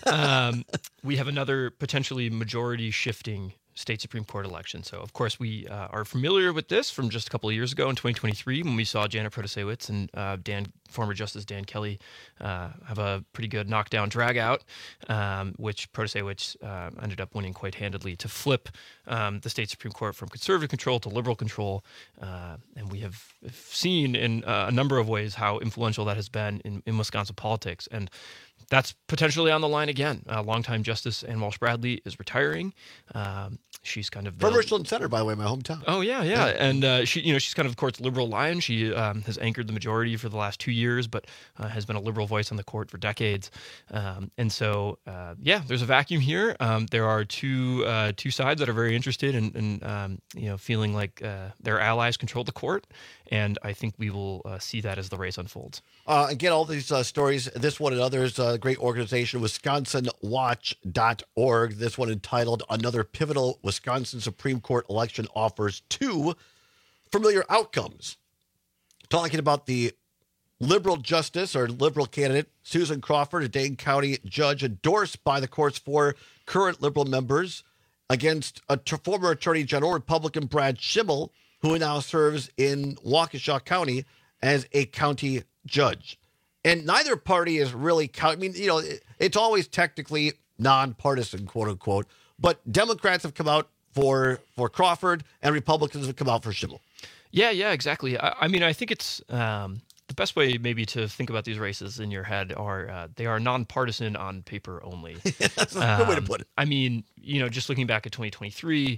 S12: we have another potentially majority shifting state Supreme Court election. So, of course, we are familiar with this from just a couple of years ago in 2023 when we saw Janet Protasiewicz and former Justice Dan Kelly have a pretty good knockdown drag-out, which Protasiewicz ended up winning quite handedly to flip the state Supreme Court from conservative control to liberal control. And we have seen in a number of ways how influential that has been in Wisconsin politics. And that's potentially on the line again. Longtime Justice Ann Walsh Bradley is retiring. She's kind of
S18: from Richland Center, by the way, my hometown.
S12: Oh yeah. And she's kind of court's liberal lion. She has anchored the majority for the last 2 years, but has been a liberal voice on the court for decades. And so there's a vacuum here. There are two sides that are very interested in feeling like their allies control the court, and I think we will see that as the race unfolds.
S18: Again, all these stories, this one and others, great organization, WisconsinWatch.org. This one entitled "Another Pivotal Wisconsin Supreme Court Election Offers 2 Familiar Outcomes." Talking about the liberal justice or liberal candidate, Susan Crawford, a Dane County judge endorsed by the court's 4 current liberal members, against a former Attorney General, Republican Brad Schimel, who now serves in Waukesha County as a county judge. And neither party is really it's always technically nonpartisan, quote unquote, but Democrats have come out for Crawford and Republicans have come out for Schimel.
S12: Yeah, exactly. I mean, I think it's the best way maybe to think about these races in your head are they are nonpartisan on paper only.
S18: That's a good way to put it.
S12: I mean, just looking back at 2023,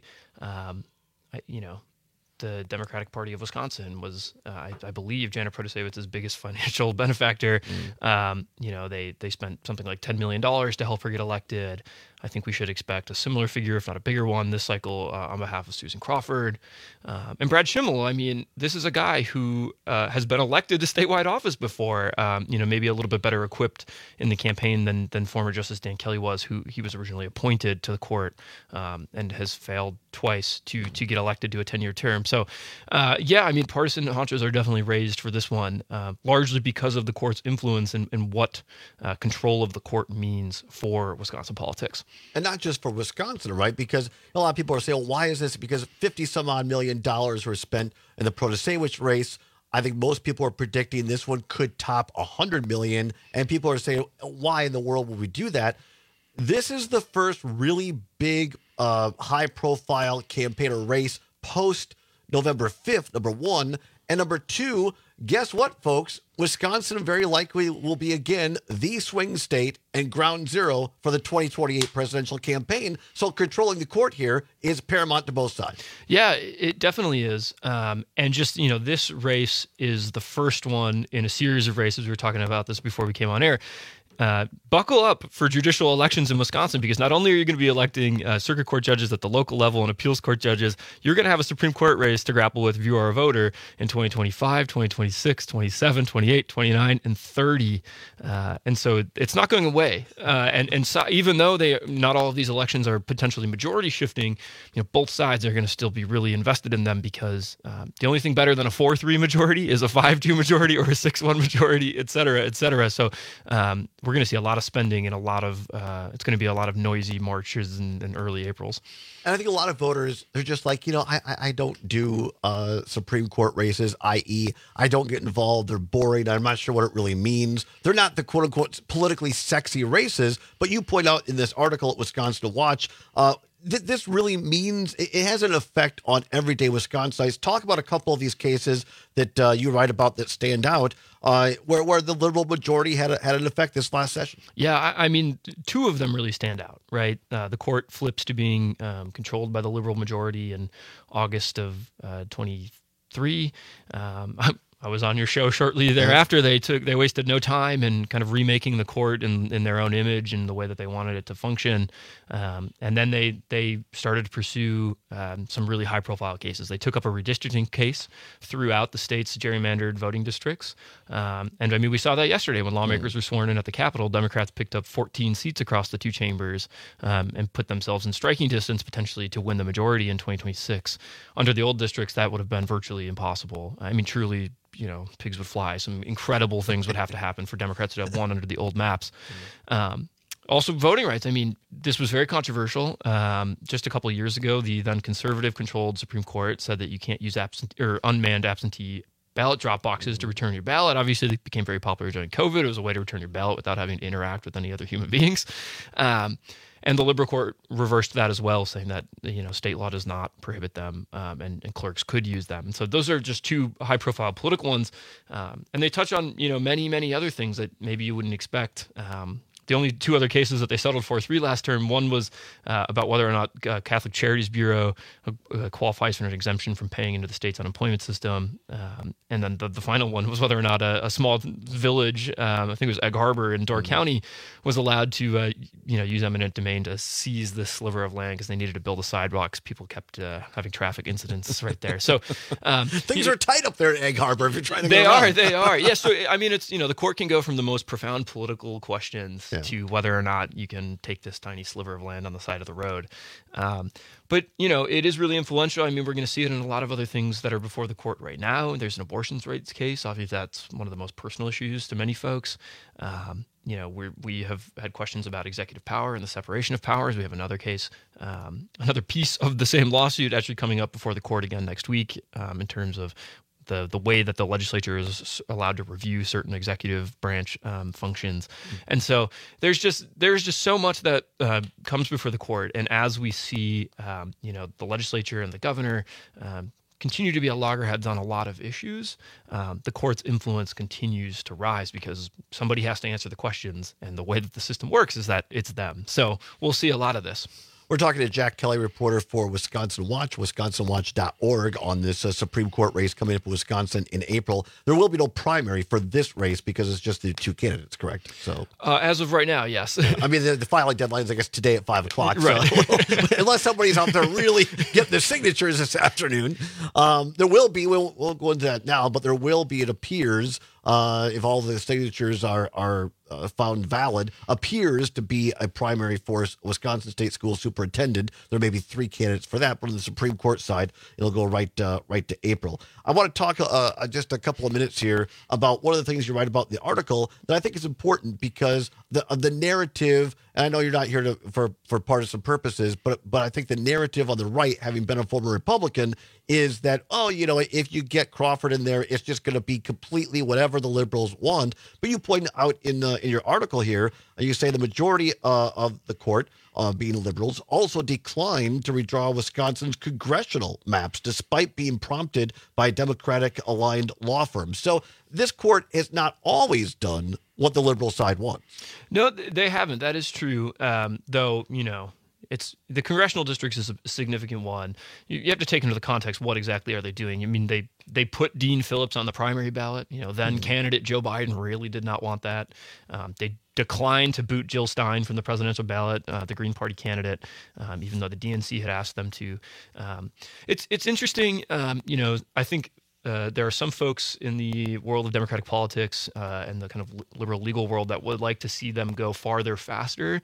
S12: the Democratic Party of Wisconsin was, I believe, Janet Protasewicz's biggest financial benefactor. They spent something like $10 million to help her get elected. I think we should expect a similar figure, if not a bigger one, this cycle on behalf of Susan Crawford. And Brad Schimel, I mean, this is a guy who has been elected to statewide office before, maybe a little bit better equipped in the campaign than former Justice Dan Kelly was, who he was originally appointed to the court and has failed twice to get elected to a 10-year term. So, partisan haunches are definitely raised for this one, largely because of the court's influence and what control of the court means for Wisconsin politics.
S18: And not just for Wisconsin, right? Because a lot of people are saying, well, why is this? Because $50-some-odd million were spent in the Protasewicz race. I think most people are predicting this one could top $100 million. And people are saying, why in the world would we do that? This is the first really big, high-profile campaign or race post November 5th, number one. And number two, guess what, folks? Wisconsin very likely will be, again, the swing state and ground zero for the 2028 presidential campaign. So controlling the court here is paramount to both sides.
S12: Yeah, it definitely is. And just, this race is the first one in a series of races. We were talking about this before we came on air. Buckle up for judicial elections in Wisconsin, because not only are you going to be electing circuit court judges at the local level and appeals court judges, you're going to have a Supreme Court race to grapple with if you are a voter in 2025, 2026, 27, 28, 29, and 30. And so it's not going away. And so even though not all of these elections are potentially majority shifting, both sides are going to still be really invested in them, because the only thing better than a 4-3 majority is a 5-2 majority or a 6-1 majority, et cetera, et cetera. So we're going to see a lot of spending and it's going to be a lot of noisy marches in early Aprils.
S18: And I think a lot of voters, they're just like, I don't do Supreme Court races, i.e. I don't get involved. They're boring. I'm not sure what it really means. They're not the quote unquote politically sexy races, but you point out in this article at Wisconsin Watch, this really means it has an effect on everyday Wisconsinites. Talk about a couple of these cases that you write about that stand out, where the liberal majority had an effect this last session.
S12: Yeah, I mean, two of them really stand out, right? The court flips to being controlled by the liberal majority in August of 23. I was on your show shortly thereafter. They wasted no time in kind of remaking the court in their own image and the way that they wanted it to function. And then they started to pursue some really high profile cases. They took up a redistricting case throughout the state's gerrymandered voting districts. And I mean, we saw that yesterday when lawmakers were sworn in at the Capitol. Democrats picked up 14 seats across the two chambers and put themselves in striking distance potentially to win the majority in 2026. Under the old districts, that would have been virtually impossible. I mean, truly, pigs would fly. Some incredible things would have to happen for Democrats to have won under the old maps. Also, voting rights. I mean, this was very controversial. Just a couple of years ago, the then conservative-controlled Supreme Court said that you can't use unmanned absentee ballot drop boxes to return your ballot. Obviously, it became very popular during COVID. It was a way to return your ballot without having to interact with any other human beings. And the liberal court reversed that as well, saying that state law does not prohibit them, and clerks could use them. And so those are just two high-profile political ones, and they touch on many other things that maybe you wouldn't expect. The only two other cases that they settled for 3 last term, one was about whether or not Catholic Charities Bureau qualifies for an exemption from paying into the state's unemployment system. And then the final one was whether or not a small village, I think it was Egg Harbor in Door County, was allowed to use eminent domain to seize this sliver of land because they needed to build a sidewalk because people kept having traffic incidents right there. So
S18: things are tight up there at Egg Harbor if you're trying to go around.
S12: They are. Yeah, so I mean, it's the court can go from the most profound political questions to whether or not you can take this tiny sliver of land on the side of the road. But, it is really influential. I mean, we're going to see it in a lot of other things that are before the court right now. There's an abortion rights case. Obviously, that's one of the most personal issues to many folks. We have had questions about executive power and the separation of powers. We have another case, another piece of the same lawsuit actually coming up before the court again next week in terms of the way that the legislature is allowed to review certain executive branch functions. And so there's just so much that comes before the court. And as we see, the legislature and the governor continue to be at loggerheads on a lot of issues, the court's influence continues to rise because somebody has to answer the questions. And the way that the system works is that it's them. So we'll see a lot of this.
S18: We're talking to Jack Kelly, reporter for Wisconsin Watch, wisconsinwatch.org, on this Supreme Court race coming up in Wisconsin in April. There will be no primary for this race because it's just the two candidates, correct? So,
S12: as of right now, yes.
S18: I mean, the filing deadline is, I guess, today at 5 o'clock.
S12: Right.
S18: So, unless somebody's out there really getting the signatures this afternoon, there will be, we'll go into that now, but there will be, it appears, if all the signatures are found valid, appears to be a primary for Wisconsin State School Superintendent. There may be 3 candidates for that, but on the Supreme Court side, it'll go right to April. I want to talk just a couple of minutes here about one of the things you write about in the article that I think is important because the narrative, and I know you're not here for partisan purposes, but I think the narrative on the right, having been a former Republican, is that, if you get Crawford in there, it's just going to be completely whatever the liberals want. But you point out in your article here, you say the majority of the court, being liberals, also declined to redraw Wisconsin's congressional maps, despite being prompted by Democratic-aligned law firms. So this court has not always done what the liberal side wants.
S12: No, they haven't. That is true. Though, it's the congressional districts is a significant one. You have to take into the context what exactly are they doing. I mean, they put Dean Phillips on the primary ballot. Then candidate Joe Biden really did not want that. They declined to boot Jill Stein from the presidential ballot, the Green Party candidate, even though the DNC had asked them to. It's interesting. I think there are some folks in the world of Democratic politics and the kind of liberal legal world that would like to see them go farther, faster.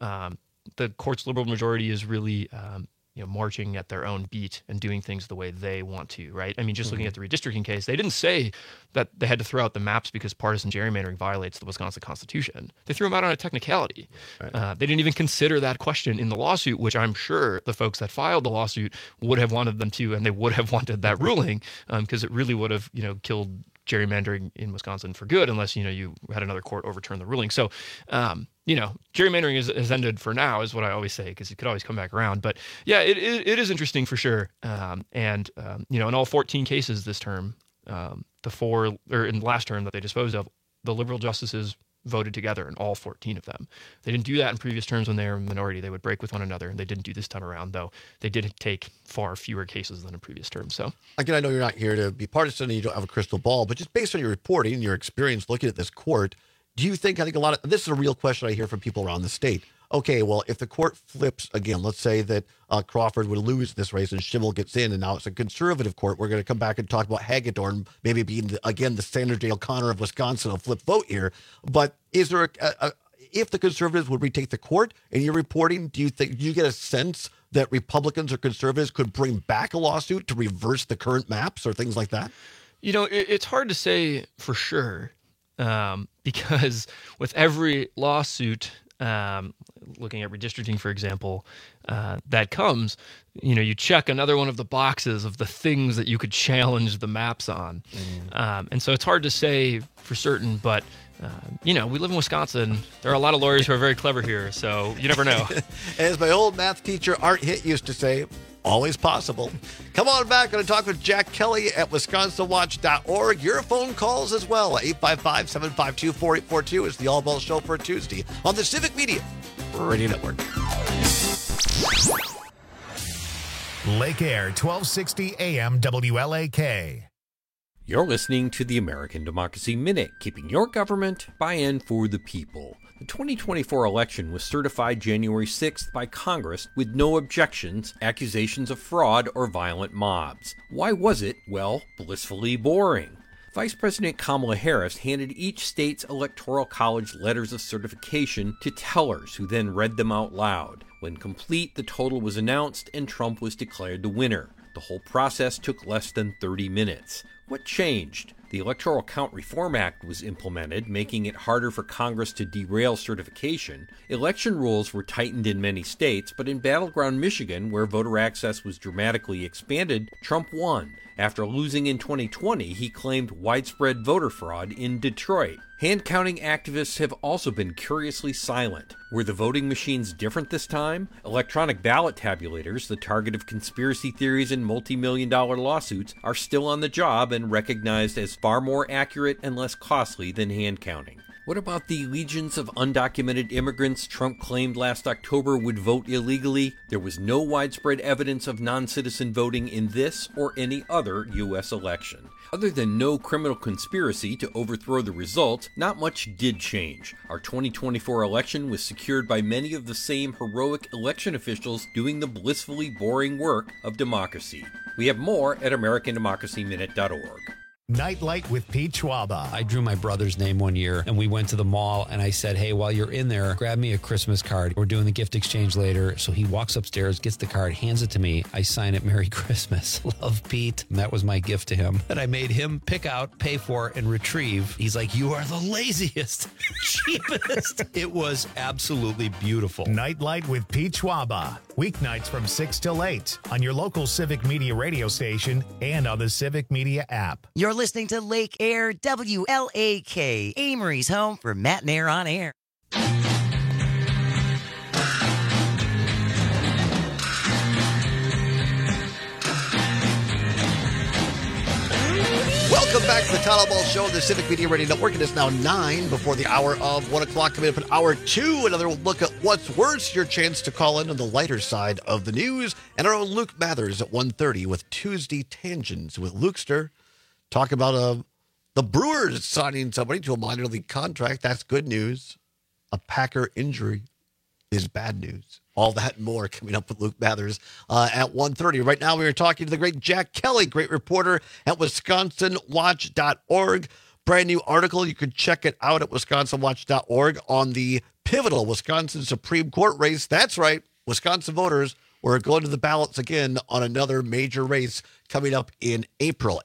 S12: The court's liberal majority is really, marching at their own beat and doing things the way they want to, right? I mean, just looking at the redistricting case, they didn't say that they had to throw out the maps because partisan gerrymandering violates the Wisconsin Constitution. They threw them out on a technicality. Right. They didn't even consider that question in the lawsuit, which I'm sure the folks that filed the lawsuit would have wanted them to, and they would have wanted that ruling because it really would have, killed gerrymandering in Wisconsin for good, unless, you had another court overturn the ruling. So, gerrymandering has ended for now, is what I always say, because it could always come back around. But yeah, it is interesting for sure. In all 14 cases this term, in the last term that they disposed of, the liberal justices voted together in all 14 of them. They didn't do that in previous terms when they were a minority. They would break with one another, and they didn't do this time around, though they did take far fewer cases than in previous terms. So,
S18: again, I know you're not here to be partisan and you don't have a crystal ball, but just based on your reporting, your experience looking at this court, do you think, this is a real question I hear from people around the state. Okay, well, if the court flips again, let's say that Crawford would lose this race and Schimmel gets in, and now it's a conservative court. We're going to come back and talk about Hagedorn maybe being, the Sandra Day O'Connor of Wisconsin, a flip vote here. But is there if the conservatives would retake the court in your reporting, do you get a sense that Republicans or conservatives could bring back a lawsuit to reverse the current maps or things like that?
S12: It's hard to say for sure because with every lawsuit, looking at redistricting, for example, that comes, you check another one of the boxes of the things that you could challenge the maps on. And so it's hard to say for certain, but, we live in Wisconsin. There are a lot of lawyers who are very clever here, so you never know.
S18: As my old math teacher, Art Hitt, used to say, always possible. Come on back. Going to talk with Jack Kelly at WisconsinWatch.org. Your phone calls as well. 855-752-4842 is the All Ball Show for Tuesday on the Civic Media Radio Network.
S1: Lake Air, 1260 AM WLAK.
S3: You're listening to the American Democracy Minute, keeping your government by and for the people. The 2024 election was certified January 6th by Congress with no objections, accusations of fraud, or violent mobs. Why was it, well, blissfully boring? Vice President Kamala Harris handed each state's electoral college letters of certification to tellers who then read them out loud. When complete, the total was announced and Trump was declared the winner. The whole process took less than 30 minutes. What changed? The Electoral Count Reform Act was implemented, making it harder for Congress to derail certification. Election rules were tightened in many states, but in battleground Michigan, where voter access was dramatically expanded, Trump won. After losing in 2020, he claimed widespread voter fraud in Detroit. Hand-counting activists have also been curiously silent. Were the voting machines different this time? Electronic ballot tabulators, the target of conspiracy theories and multi-million-dollar lawsuits, are still on the job and recognized as far more accurate and less costly than hand-counting. What about the legions of undocumented immigrants Trump claimed last October would vote illegally? There was no widespread evidence of non-citizen voting in this or any other U.S. election. Other than no criminal conspiracy to overthrow the results, not much did change. Our 2024 election was secured by many of the same heroic election officials doing the blissfully boring work of democracy. We have more at AmericanDemocracyMinute.org.
S1: Nightlight with Pete Schwaba.
S13: I drew my brother's name one year, and we went to the mall, and I said, hey, while you're in there, grab me a Christmas card. We're doing the gift exchange later. So he walks upstairs, gets the card, hands it to me. I sign it, Merry Christmas. Love, Pete. And that was my gift to him. And I made him pick out, pay for, and retrieve. He's like, you are the laziest, cheapest. It was absolutely beautiful.
S1: Nightlight with Pete Schwaba. Weeknights from 6 till 8 on your local Civic Media radio station and on the Civic Media app.
S28: You're listening to Lake Air WLAK, Amory's home for Matt and Air on Air.
S18: Welcome back to the Town Ball Show on the Civic Media Radio Network. It is now 9 before the hour of 1 o'clock. Coming up in hour 2, another look at what's worse. Your chance to call in on the lighter side of the news. And our own Luke Mathers at 1:30 with Tuesday Tangents with Lukester. Talk about the Brewers signing somebody to a minor league contract. That's good news. A Packer injury is bad news. All that and more coming up with Luke Mathers at 1:30. Right now, we are talking to the great Jack Kelly, great reporter at WisconsinWatch.org. Brand new article. You can check it out at WisconsinWatch.org on the pivotal Wisconsin Supreme Court race. That's right. Wisconsin voters were going to the ballots again on another major race coming up in April.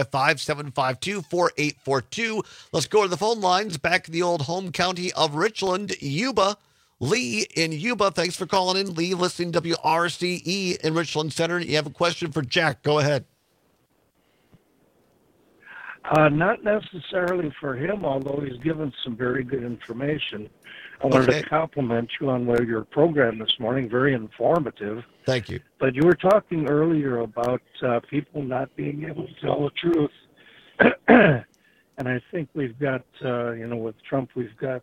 S18: 855-752-4842. Let's go to the phone lines back in the old home county of Richland, Yuba. Lee in Yuba, thanks for calling in. Lee, listening to WRCE in Richland Center. You have a question for Jack. Go ahead.
S15: Not necessarily for him, although he's given some very good information. I wanted to compliment you on your program this morning. Very informative.
S18: Thank you.
S15: But you were talking earlier about people not being able to tell the truth. And I think we've got, with Trump, we've got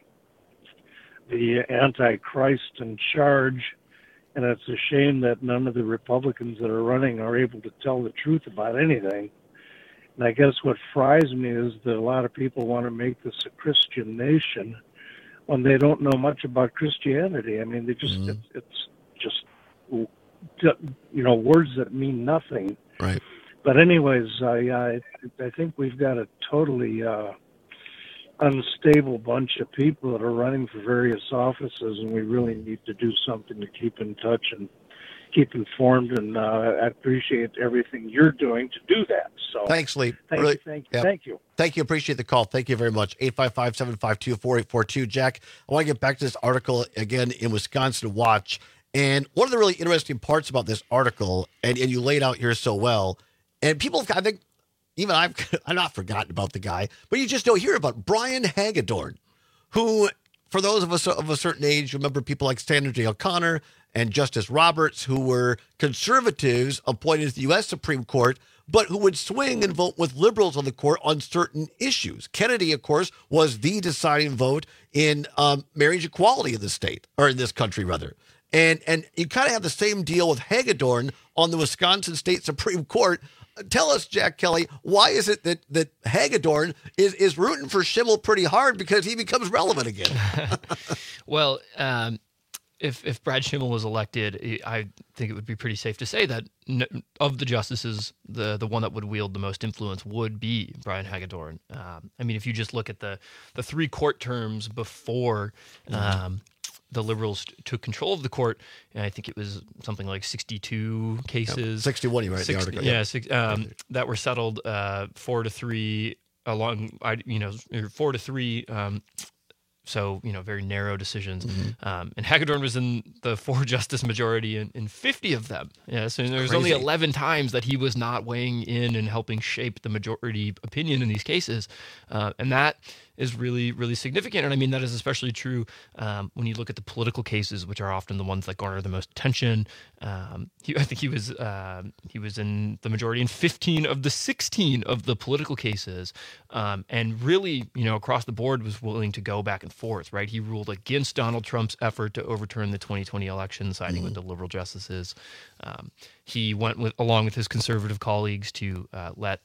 S15: the Antichrist in charge. And it's a shame that none of the Republicans that are running are able to tell the truth about anything. And I guess what fries me is that a lot of people want to make this a Christian nation when they don't know much about Christianity. I mean, they just it's just words that mean nothing.
S18: Right.
S15: But anyways, I think we've got a totally unstable bunch of people that are running for various offices, and we really need to do something to keep in touch and keep informed. And I appreciate everything you're doing to do that. So
S18: thanks, Lee.
S15: Thank you.
S18: Thank you. Appreciate the call. Thank you very much. 855-752-4842. Jack, I want to get back to this article again in Wisconsin Watch. And one of the really interesting parts about this article, and you laid out here so well, and people, I think, even I'm not forgotten about the guy, but you just don't hear about Brian Hagedorn, who, for those of us of a certain age, remember people like Sandra Day O'Connor, and Justice Roberts, who were conservatives appointed to the U.S. Supreme Court, but who would swing and vote with liberals on the court on certain issues. Kennedy, of course, was the deciding vote in marriage equality in the state, or in this country, rather. And you kind of have the same deal with Hagedorn on the Wisconsin State Supreme Court. Tell us, Jack Kelly, why is it that Hagedorn is rooting for Schimmel pretty hard because he becomes relevant again?
S12: Well, if Brad Schimmel was elected, I think it would be pretty safe to say that of the justices, the one that would wield the most influence would be Brian Hagedorn. I mean, if you just look at the 3 court terms before the liberals took control of the court, and I think it was something like 62 cases.
S18: 61, you write in the article.
S12: That were settled 4-3 along, 4-3. So, very narrow decisions. And Hagedorn was in the 4-justice majority in 50 of them. Yeah, so there's only 11 times that he was not weighing in and helping shape the majority opinion in these cases. And that is really, really significant. And I mean, that is especially true when you look at the political cases, which are often the ones that garner the most attention. I think he was in the majority in 15 of the 16 of the political cases, and really, across the board was willing to go back and forth, right? He ruled against Donald Trump's effort to overturn the 2020 election, siding with the liberal justices. He went along with his conservative colleagues to let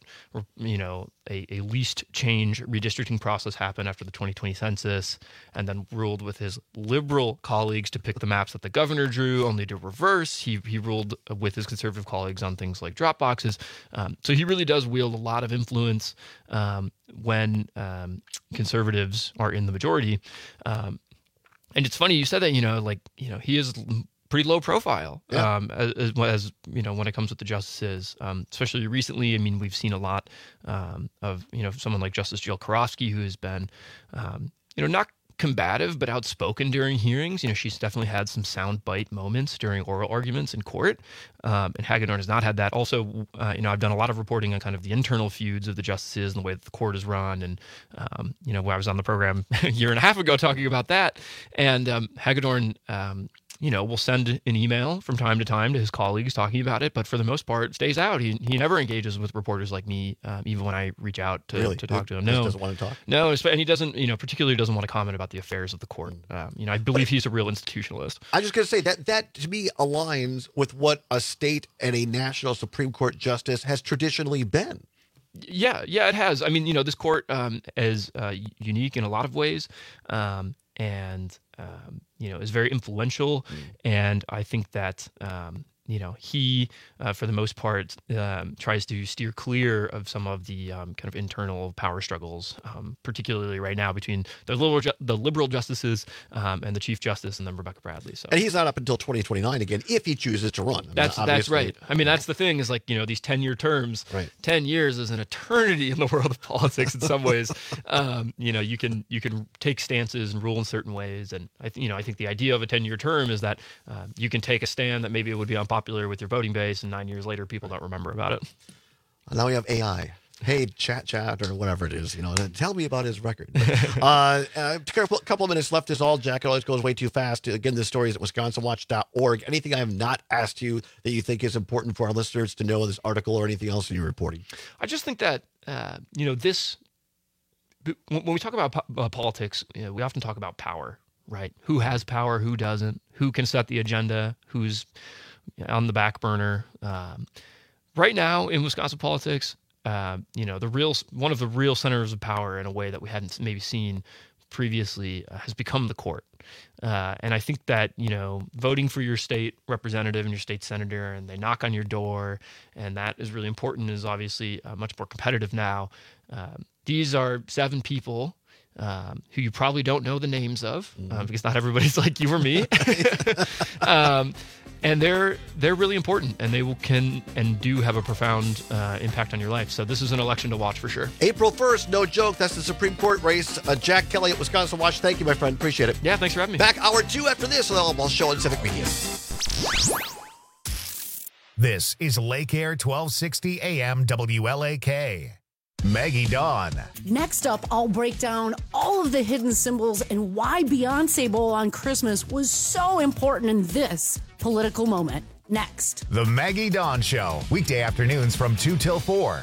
S12: a least change redistricting process happen after the 2020 census, and then ruled with his liberal colleagues to pick the maps that the governor drew, only to reverse. He ruled with his conservative colleagues on things like drop boxes. So he really does wield a lot of influence when conservatives are in the majority. And it's funny you said that, he is pretty low profile, as when it comes with the justices, especially recently. I mean, we've seen a lot of someone like Justice Jill Karofsky, who has been not combative but outspoken during hearings. She's definitely had some soundbite moments during oral arguments in court, and Hagedorn has not had that. Also, I've done a lot of reporting on kind of the internal feuds of the justices and the way that the court is run, and when I was on the program a year and a half ago talking about that, and Hagedorn will send an email from time to time to his colleagues talking about it, but for the most part stays out. He never engages with reporters like me, even when I reach out to talk to him. No,
S18: doesn't want to talk.
S12: No, and he doesn't, particularly doesn't want to comment about the affairs of the court. I believe he's a real institutionalist.
S18: I was just going to say that to me aligns with what a state and a national Supreme Court justice has traditionally been.
S12: Yeah, it has. I mean, this court is unique in a lot of ways, and is very influential. And I think that, he, for the most part, tries to steer clear of some of the kind of internal power struggles, particularly right now between the liberal justices and the Chief Justice, and then Rebecca Bradley. So,
S18: and he's not up until 2029 again if he chooses to run.
S12: That's right. I mean, that's the thing is these 10-year terms. Right. 10 years is an eternity in the world of politics in some ways. You can take stances and rule in certain ways, and I think the idea of a 10-year term is that you can take a stand that maybe it would be unpopular with your voting base, and 9 years later people don't remember about it.
S18: Now we have AI. Hey, chat, or whatever it is, tell me about his record. A couple of minutes left is all, Jack. It always goes way too fast. Again, this story is at wisconsinwatch.org. Anything I have not asked you that you think is important for our listeners to know in this article, or anything else in your reporting?
S12: I just think that, this, when we talk about politics, we often talk about power, right? Who has power, who doesn't, who can set the agenda, who's on the back burner. Right now in Wisconsin politics, one of the real centers of power in a way that we hadn't maybe seen previously has become the court. And I think that, voting for your state representative and your state senator, and they knock on your door, and that is really important, is obviously much more competitive now. These are 7 people who you probably don't know the names of, because not everybody's like you or me. And they're really important, and they can and do have a profound impact on your life. So this is an election to watch for sure.
S18: April 1st, no joke. That's the Supreme Court race. Jack Kelly at Wisconsin Watch. Thank you, my friend. Appreciate it.
S12: Yeah, thanks for having me.
S18: Back hour 2 after this on the Alamo Show on Civic Media.
S1: This is Lake Air 1260 AM WLAK. Maggie Dawn.
S2: Next up, I'll break down all of the hidden symbols and why Beyonce Bowl on Christmas was so important in this, political moment. Next.
S1: The Maggie Dawn Show, weekday afternoons from 2 till 4.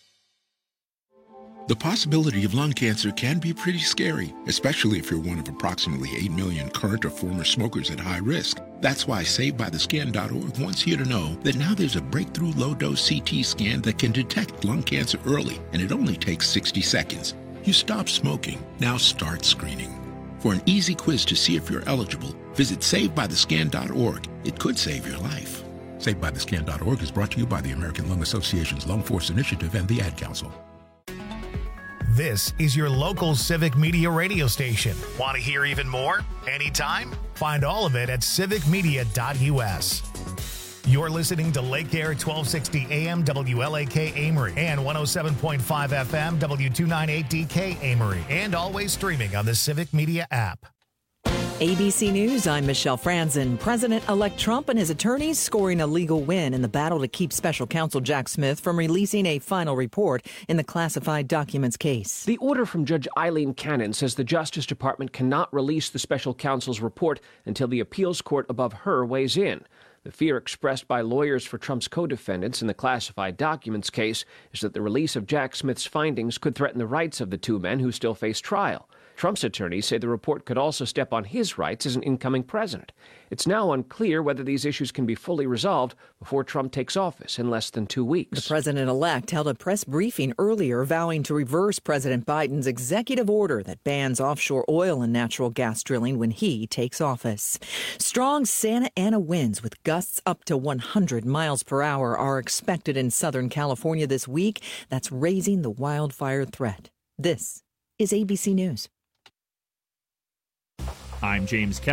S4: The possibility of lung cancer can be pretty scary, especially if you're one of approximately 8 million current or former smokers at high risk. That's why SaveByTheScan.org wants you to know that now there's a breakthrough low-dose CT scan that can detect lung cancer early, and it only takes 60 seconds. You stop smoking, now start screening. For an easy quiz to see if you're eligible, visit SaveByTheScan.org. It could save your life. SaveByTheScan.org is brought to you by the American Lung Association's Lung Force Initiative and the Ad Council.
S1: This is your local Civic Media radio station. Want to hear even more? Anytime? Find all of it at civicmedia.us. You're listening to Lake Air 1260 AM WLAK Amory and 107.5 FM W298DK Amory, and always streaming on the Civic Media app.
S16: ABC News, I'm Michelle Franzen. President-elect Trump and his attorneys scoring a legal win in the battle to keep special counsel Jack Smith from releasing a final report in the classified documents case.
S17: The order from Judge Eileen Cannon says the Justice Department cannot release the special counsel's report until the appeals court above her weighs in. The fear expressed by lawyers for Trump's co-defendants in the classified documents case is that the release of Jack Smith's findings could threaten the rights of the two men who still face trial. Trump's attorneys say the report could also step on his rights as an incoming president. It's now unclear whether these issues can be fully resolved before Trump takes office in less than 2 weeks.
S16: The president-elect held a press briefing earlier vowing to reverse President Biden's executive order that bans offshore oil and natural gas drilling when he takes office. Strong Santa Ana winds with gusts up to 100 miles per hour are expected in Southern California this week. That's raising the wildfire threat. This is ABC News.
S19: I'm James Kelly.